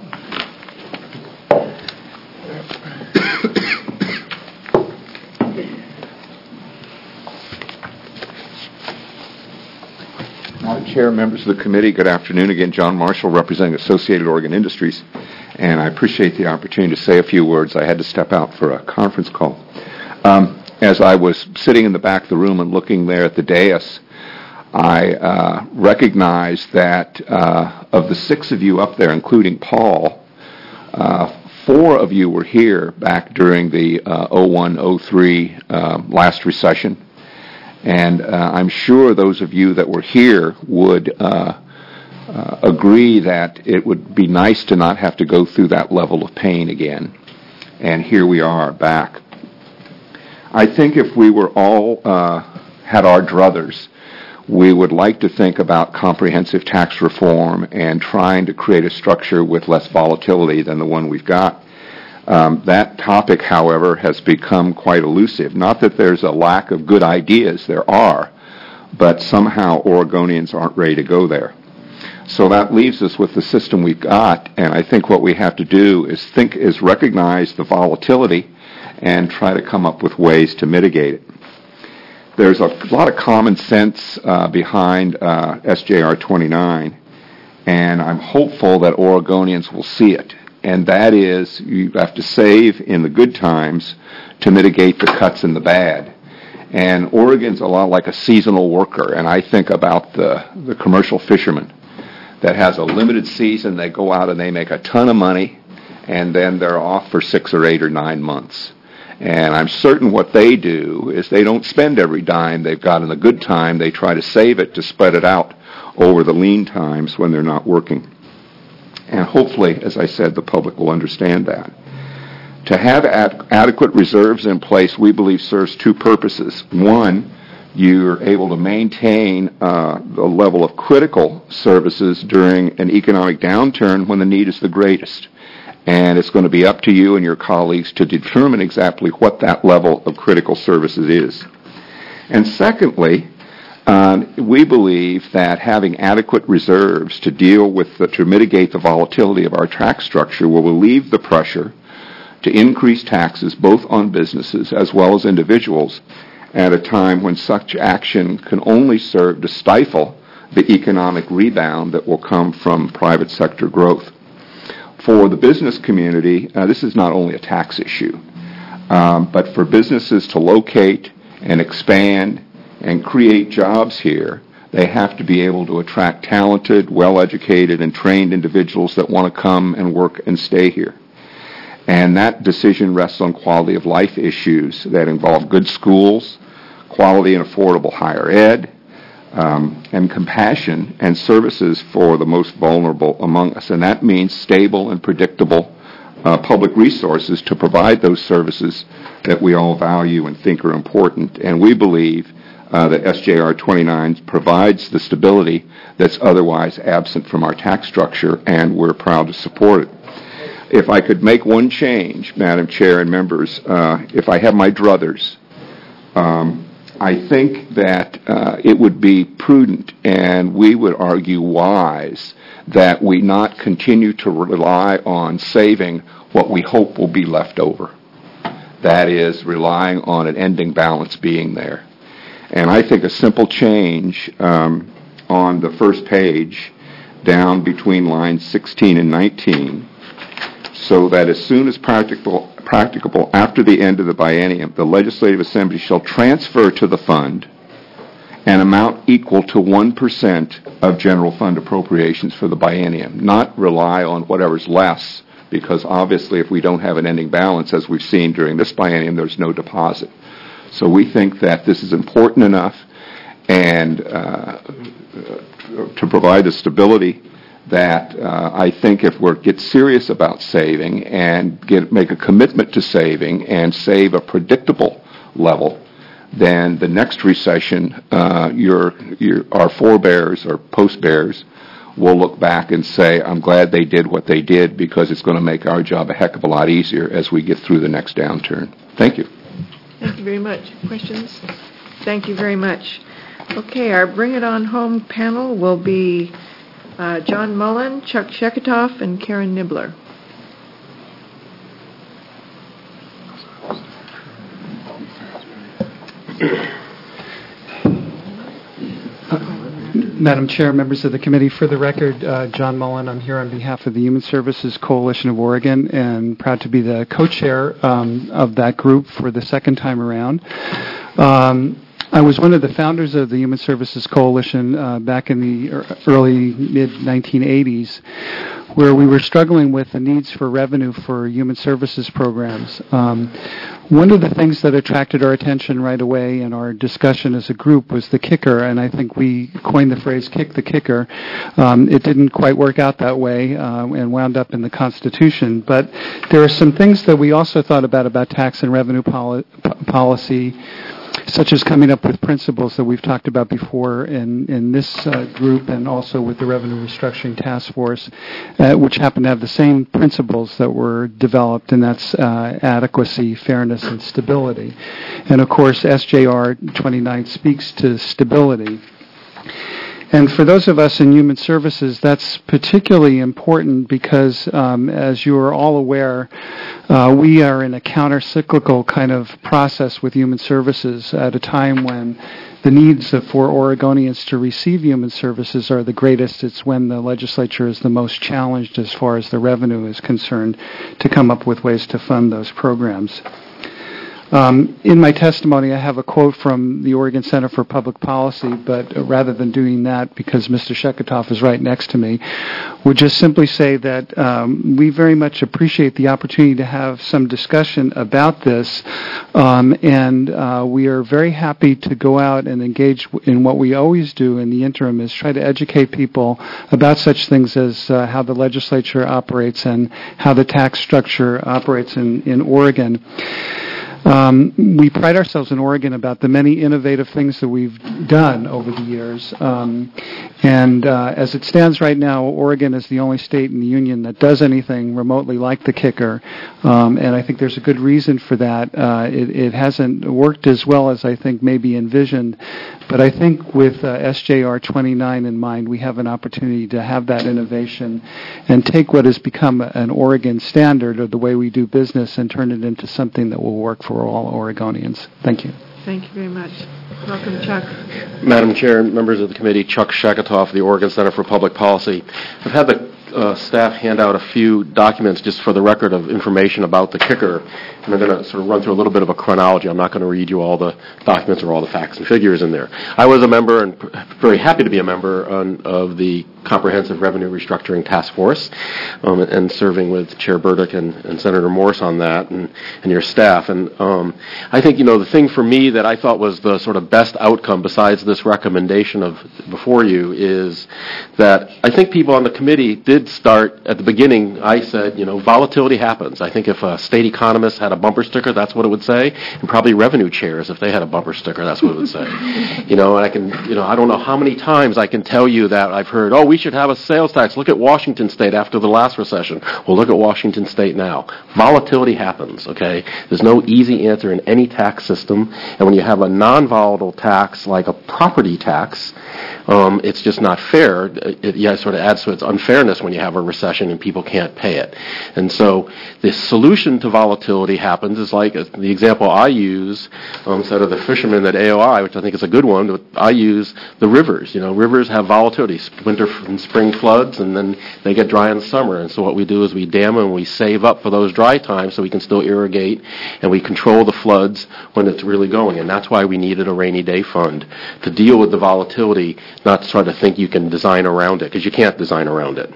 Madam Chair, members of the committee, good afternoon. Again, John Marshall, representing Associated Oregon Industries, and I appreciate the opportunity to say a few words. I had to step out for a conference call. As I was sitting in the back of the room and looking there at the dais, I recognized that of the six of you up there, including Paul, 4 of you were here back during the 01-03 last recession, and I'm sure those of you that were here would agree that it would be nice to not have to go through that level of pain again. And here we are back. I think if we were all had our druthers, we would like to think about comprehensive tax reform and trying to create a structure with less volatility than the one we've got. That topic, however, has become quite elusive. Not that there's a lack of good ideas, there are, but somehow Oregonians aren't ready to go there. So that leaves us with the system we've got, and I think what we have to do is recognize the volatility and try to come up with ways to mitigate it. There's a lot of common sense behind SJR 29, and I'm hopeful that Oregonians will see it. And that is, you have to save in the good times to mitigate the cuts in the bad. And Oregon's a lot like a seasonal worker, and I think about the commercial fisherman that has a limited season. They go out and they make a ton of money, and then they're off for 6 or 8 or 9 months. And I'm certain what they do is they don't spend every dime they've got in the good time. They try to save it to spread it out over the lean times when they're not working. And hopefully, as I said, the public will understand that. To have adequate reserves in place, we believe serves 2 purposes. One, you're able to maintain the level of critical services during an economic downturn when the need is the greatest. And it's going to be up to you and your colleagues to determine exactly what that level of critical services is. And secondly, we believe that having adequate reserves to to mitigate the volatility of our tax structure will relieve the pressure to increase taxes both on businesses as well as individuals at a time when such action can only serve to stifle the economic rebound that will come from private sector growth. For the business community, this is not only a tax issue, but for businesses to locate and expand and create jobs here, they have to be able to attract talented, well-educated, and trained individuals that want to come and work and stay here. And that decision rests on quality of life issues that involve good schools, quality and affordable higher ed, and compassion and services for the most vulnerable among us. And that means stable and predictable public resources to provide those services that we all value and think are important. And we believe that SJR 29 provides the stability that's otherwise absent from our tax structure, and we're proud to support it. If I could make one change, Madam Chair and members, if I have my druthers, I think that it would be prudent, and we would argue wise, that we not continue to rely on saving what we hope will be left over. That is, relying on an ending balance being there. And I think a simple change on the first page, down between lines 16 and 19, so that as soon as practicable after the end of the biennium, the Legislative Assembly shall transfer to the fund an amount equal to 1% of general fund appropriations for the biennium, not rely on whatever's less, because obviously if we don't have an ending balance, as we've seen during this biennium, there's no deposit. So we think that this is important enough and to provide the stability that I think if we get serious about saving and make a commitment to saving and save a predictable level, then the next recession, our forebears or post-bears will look back and say, I'm glad they did what they did because it's going to make our job a heck of a lot easier as we get through the next downturn. Thank you. Thank you very much. Questions? Thank you very much. Okay, our Bring It On Home panel will be John Mullen, Chuck Sheketoff, and Karen Nibbler. Madam Chair, members of the committee, for the record, John Mullen, I'm here on behalf of the Human Services Coalition of Oregon and proud to be the co-chair of that group for the second time around. I was one of the founders of the Human Services Coalition back in the early, mid-1980s where we were struggling with the needs for revenue for human services programs. One of the things that attracted our attention right away in our discussion as a group was the kicker, and I think we coined the phrase "kick the kicker." It didn't quite work out that way and wound up in the Constitution, but there are some things that we also thought about tax and revenue policy, such as coming up with principles that we've talked about before in this group and also with the Revenue Restructuring Task Force, which happen to have the same principles that were developed, and that's adequacy, fairness, and stability. And of course, SJR 29 speaks to stability. And for those of us in human services, that's particularly important because, as you are all aware, we are in a counter-cyclical kind of process with human services at a time when the needs for Oregonians to receive human services are the greatest. It's when the legislature is the most challenged as far as the revenue is concerned to come up with ways to fund those programs. In my testimony, I have a quote from the Oregon Center for Public Policy, but rather than doing that, because Mr. Sheketoff is right next to me, would just simply say that we very much appreciate the opportunity to have some discussion about this, and we are very happy to go out and engage in what we always do in the interim, is try to educate people about such things as how the legislature operates and how the tax structure operates in Oregon. We pride ourselves in Oregon about the many innovative things that we've done over the years. And as it stands right now, Oregon is the only state in the union that does anything remotely like the kicker. And I think there's a good reason for that. It hasn't worked as well as I think maybe envisioned. But I think with SJR 29 in mind, we have an opportunity to have that innovation and take what has become an Oregon standard of the way we do business and turn it into something that will work for all Oregonians. Thank you. Thank you very much. Welcome, Chuck. Madam Chair and members of the committee, Chuck Sheketoff, the Oregon Center for Public Policy. I've had the staff hand out a few documents just for the record of information about the kicker, and I'm going to sort of run through a little bit of a chronology. I'm not going to read you all the documents or all the facts and figures in there. I was a member and very happy to be a member of the Comprehensive Revenue Restructuring Task Force and serving with Chair Burdick and Senator Morse on that and your staff. And I think, the thing for me that I thought was the sort of best outcome besides this recommendation of before you is that I think people on the committee did start at the beginning. I said, volatility happens. I think if a state economist had a bumper sticker, that's what it would say, and probably revenue chairs, if they had a bumper sticker, that's what it would say. And I can, I don't know how many times I can tell you that I've heard, we should have a sales tax. Look at Washington State after the last recession. Well, look at Washington State now. Volatility happens, okay? There's no easy answer in any tax system, and when you have a non-volatile tax like a property tax, it's just not fair. It sort of adds to its unfairness when you have a recession and people can't pay it. And so the solution to volatility happens is like the example I use, instead of the fishermen at AOI, which I think is a good one, but I use the rivers. Rivers have volatility, winter and spring floods, and then they get dry in the summer. And so what we do is we dam and we save up for those dry times so we can still irrigate, and we control the floods when it's really going. And that's why we needed a rainy day fund to deal with the volatility, not to try to think you can design around it, because you can't design around it.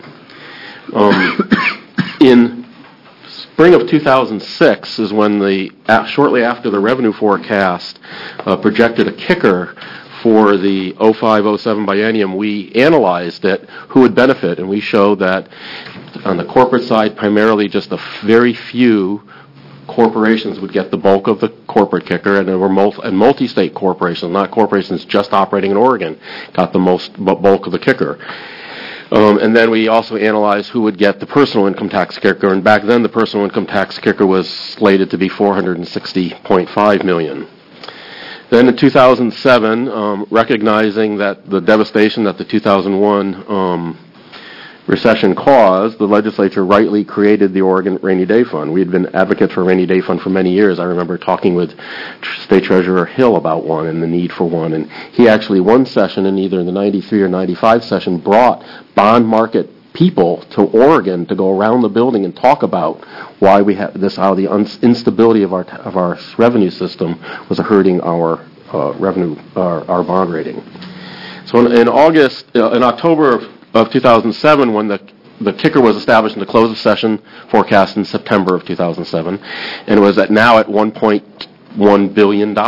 In spring of 2006 is when shortly after the revenue forecast projected a kicker for the 05-07 biennium, we analyzed it, who would benefit, and we showed that on the corporate side, primarily just a very few corporations would get the bulk of the corporate kicker, and there were multi-state corporations, not corporations just operating in Oregon, got the most bulk of the kicker. And then we also analyzed who would get the personal income tax kicker, and back then the personal income tax kicker was slated to be $460.5 million. Then in 2007, recognizing that the devastation that the 2001 recession caused, the legislature rightly created the Oregon Rainy Day Fund. We had been advocates for a Rainy Day Fund for many years. I remember talking with State Treasurer Hill about one and the need for one. And he actually, one session, in either the 93 or 95 session, brought bond market people to Oregon to go around the building and talk about why we have this, how the instability of our revenue system was hurting our our bond rating. So in October of 2007, when the the kicker was established in the close of session forecast in September of 2007, and it was now at $1.1 billion.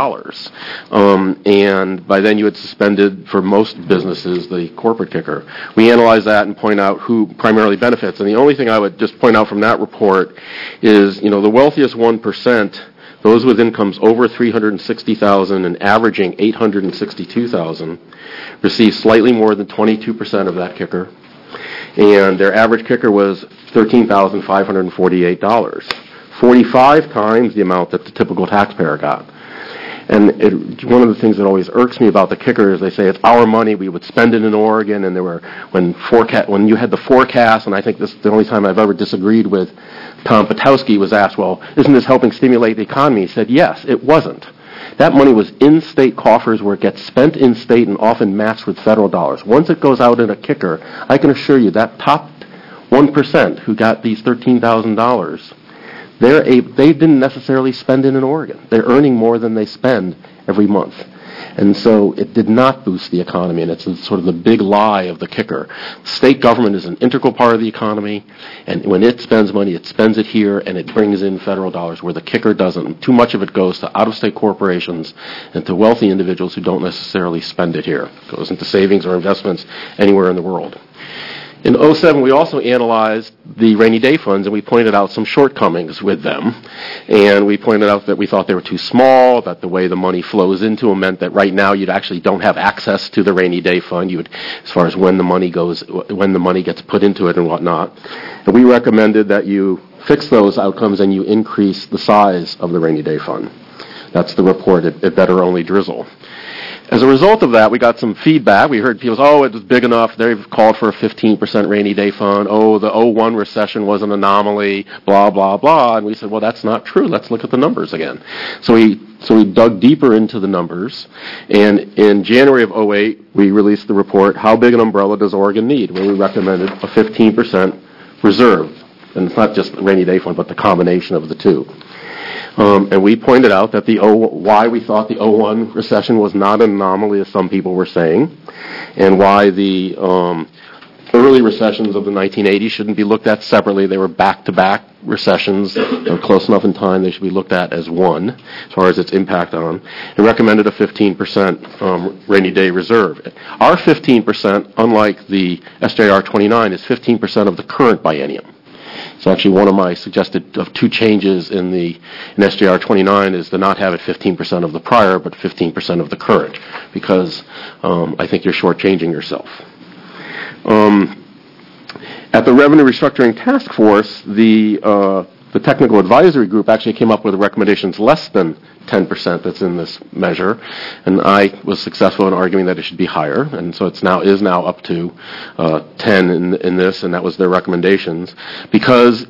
And by then you had suspended, for most businesses, the corporate kicker. We analyzed that and point out who primarily benefits. And the only thing I would just point out from that report is, the wealthiest 1%, those with incomes over $360,000 and averaging $862,000, receive slightly more than 22% of that kicker. And their average kicker was $13,548, 45 times the amount that the typical taxpayer got. And one of the things that always irks me about the kicker is they say it's our money, we would spend it in Oregon, and when you had the forecast, and I think this is the only time I've ever disagreed with Tom Potowski, was asked, well, isn't this helping stimulate the economy? He said, yes, it wasn't. That money was in state coffers where it gets spent in state and often matched with federal dollars. Once it goes out in a kicker, I can assure you that top 1% who got these $13,000, they didn't necessarily spend it in Oregon. They're earning more than they spend every month. And so it did not boost the economy, and it's sort of the big lie of the kicker. State government is an integral part of the economy, and when it spends money, it spends it here, and it brings in federal dollars, where the kicker doesn't. Too much of it goes to out-of-state corporations and to wealthy individuals who don't necessarily spend it here. It goes into savings or investments anywhere in the world. In 2007, we also analyzed the rainy day funds, and we pointed out some shortcomings with them. And we pointed out that we thought they were too small, that the way the money flows into them meant that right now you actually don't have access to the rainy day fund, as far as when the money gets put into it and whatnot. And we recommended that you fix those outcomes and you increase the size of the rainy day fund. That's the report at Better Only Drizzle. As a result of that, we got some feedback. We heard people say, it was big enough. They've called for a 15% rainy day fund. The 2001 recession was an anomaly, blah, blah, blah. And we said, well, that's not true. Let's look at the numbers again. So we dug deeper into the numbers. And in January of 2008, we released the report, How Big an Umbrella Does Oregon Need? Where we recommended a 15% reserve. And it's not just the rainy day fund, but the combination of the two. And we pointed out that why we thought the 2001 recession was not an anomaly, as some people were saying, and why the early recessions of the 1980s shouldn't be looked at separately. They were back-to-back recessions. They were close enough in time they should be looked at as one, as far as its impact on, and recommended a 15% rainy day reserve. Our 15%, unlike the SJR 29, is 15% of the current biennium. So actually one of my suggested of two changes in SJR 29 is to not have it 15% of the prior, but 15% of the current, because I think you're shortchanging yourself. At the Revenue Restructuring Task Force, the technical advisory group actually came up with recommendations less than 10% that's in this measure, and I was successful in arguing that it should be higher, and so is now up to 10 in this, and that was their recommendations. Because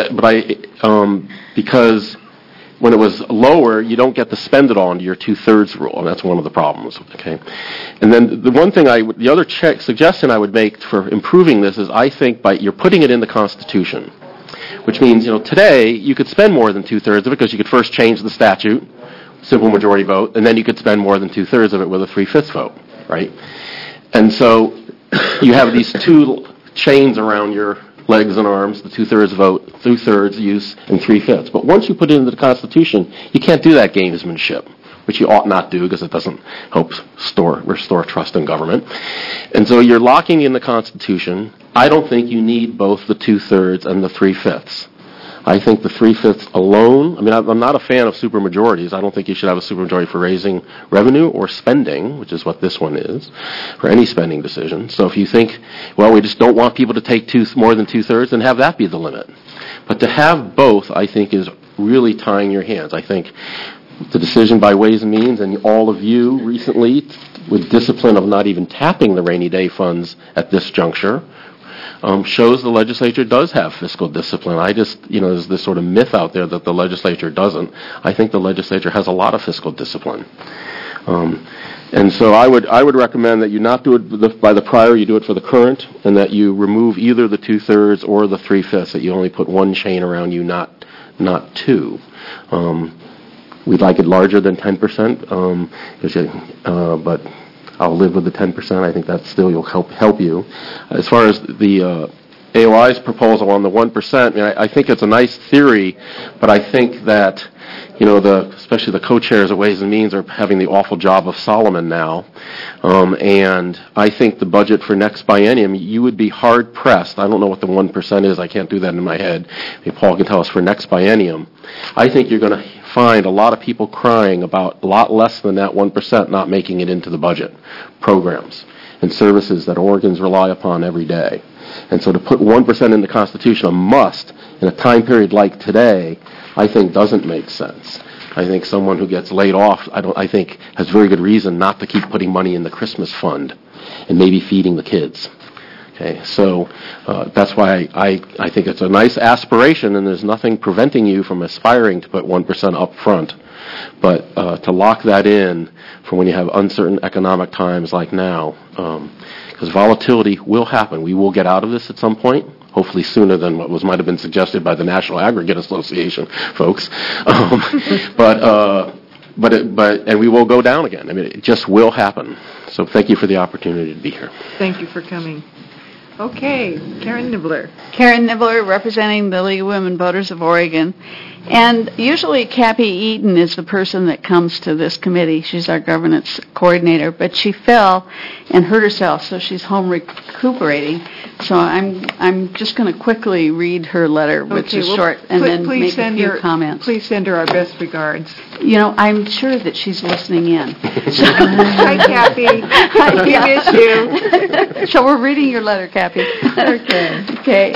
when it was lower, you don't get to spend it all into your 2/3 rule, and that's one of the problems. Okay, and then the other suggestion I would make for improving this is I think you're putting it in the Constitution, which means today you could spend more than 2/3 of it because you could first change the statute, simple majority vote, and then you could spend more than 2/3 of it with a 3/5 vote, right? And so you have these two chains around your legs and arms, the 2/3 vote, 2/3 use, and 3/5. But once you put it into the Constitution, you can't do that gamesmanship, which you ought not do because it doesn't help restore trust in government. And so you're locking in the Constitution. I don't think you need both the 2/3 and the 3/5. I think the 3/5 alone, I'm not a fan of supermajorities. I don't think you should have a supermajority for raising revenue or spending, which is what this one is, for any spending decision. So if you think, we just don't want people to take more than 2/3, then have that be the limit. But to have both, I think, is really tying your hands. I think the decision by Ways and Means and all of you recently, with discipline of not even tapping the rainy day funds at this juncture, shows the legislature does have fiscal discipline. There's this sort of myth out there that the legislature doesn't. I think the legislature has a lot of fiscal discipline. And so I would recommend that you not do it by the prior, you do it for the current, and that you remove either the 2/3 or the 3/5, that you only put one chain around you, not two. We'd like it larger than 10%, but I'll live with the 10%. I think that still will help you. As far as the AOI's proposal on the 1%, I mean, I think it's a nice theory, but I think that, especially the co-chairs of Ways and Means are having the awful job of Solomon now. And I think the budget for next biennium, you would be hard-pressed. I don't know what the 1% is. I can't do that in my head. Maybe Paul can tell us for next biennium. I think you're going to find a lot of people crying about a lot less than that 1% not making it into the budget programs and services that Oregons rely upon every day. And so to put 1% in the Constitution, a must, in a time period like today, I think doesn't make sense. I think someone who gets laid off, I think has very good reason not to keep putting money in the Christmas fund and maybe feeding the kids. Okay, so that's why I think it's a nice aspiration, and there's nothing preventing you from aspiring to put 1% up front. But to lock that in for when you have uncertain economic times like now, because volatility will happen. We will get out of this at some point, hopefully sooner than what might have been suggested by the National Aggregate Association folks. But we will go down again. I mean, it just will happen. So thank you for the opportunity to be here. Thank you for coming. Okay, Karen Nibbler. Karen Nibbler, representing the League of Women Voters of Oregon. And usually Kathy Eaton is the person that comes to this committee. She's our governance coordinator, but she fell and hurt herself, so she's home recuperating. So I'm just going to quickly read her letter, which is short, and then make a few comments. Please send her our best regards. I'm sure that she's listening in. Hi, Kathy. We miss you. So we're reading your letter, Kathy. Okay.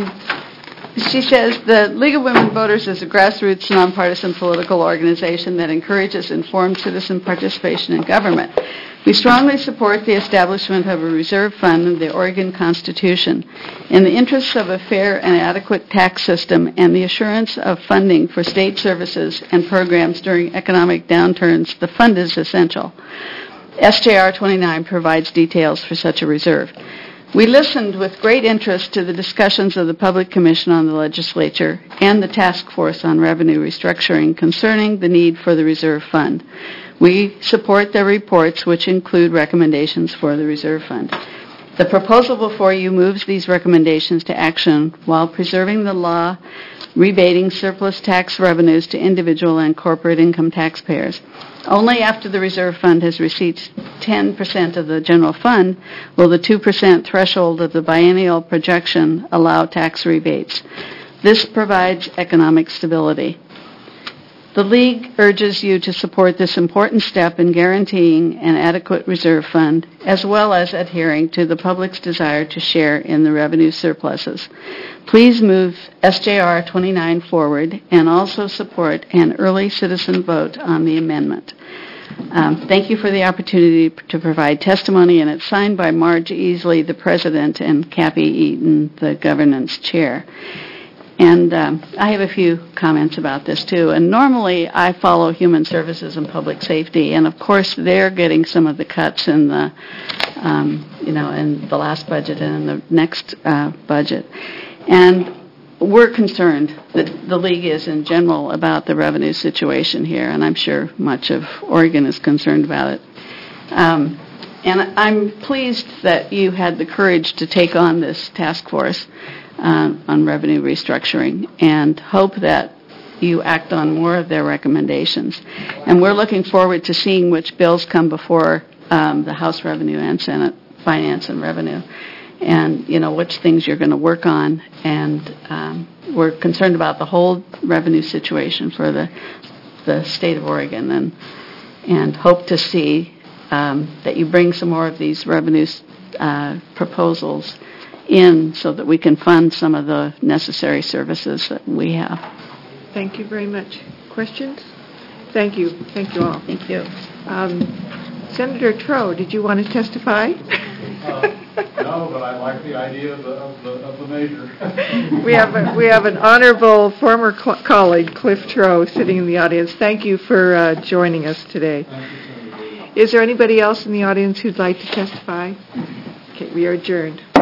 She says, the League of Women Voters is a grassroots, nonpartisan political organization that encourages informed citizen participation in government. We strongly support the establishment of a reserve fund in the Oregon Constitution. In the interests of a fair and adequate tax system and the assurance of funding for state services and programs during economic downturns, the fund is essential. SJR 29 provides details for such a reserve. We listened with great interest to the discussions of the Public Commission on the Legislature and the Task Force on Revenue Restructuring concerning the need for the Reserve Fund. We support their reports, which include recommendations for the Reserve Fund. The proposal before you moves these recommendations to action while preserving the law rebating surplus tax revenues to individual and corporate income taxpayers. Only after the Reserve Fund has received 10% of the general fund will the 2% threshold of the biennial projection allow tax rebates. This provides economic stability. The League urges you to support this important step in guaranteeing an adequate reserve fund, as well as adhering to the public's desire to share in the revenue surpluses. Please move SJR 29 forward and also support an early citizen vote on the amendment. Thank you for the opportunity to provide testimony, and it's signed by Marge Easley, the president, and Kathy Eaton, the governance chair. And I have a few comments about this, too. And normally I follow Human Services and Public Safety, and of course they're getting some of the cuts in the, in the last budget and in the next budget. And we're concerned, that the League is in general, about the revenue situation here, and I'm sure much of Oregon is concerned about it. And I'm pleased that you had the courage to take on this task force on revenue restructuring, and hope that you act on more of their recommendations. And we're looking forward to seeing which bills come before the House Revenue and Senate Finance and Revenue, and which things you're going to work on. And we're concerned about the whole revenue situation for the state of Oregon, and hope to see that you bring some more of these revenue proposals in so that we can fund some of the necessary services that we have. Thank you very much. Questions? Thank you. Thank you all. Thank you. Senator Troe, did you want to testify? No, but I like the idea of the measure. We have an honorable former colleague, Cliff Troe, sitting in the audience. Thank you for joining us today. Is there anybody else in the audience who'd like to testify? Okay, we are adjourned.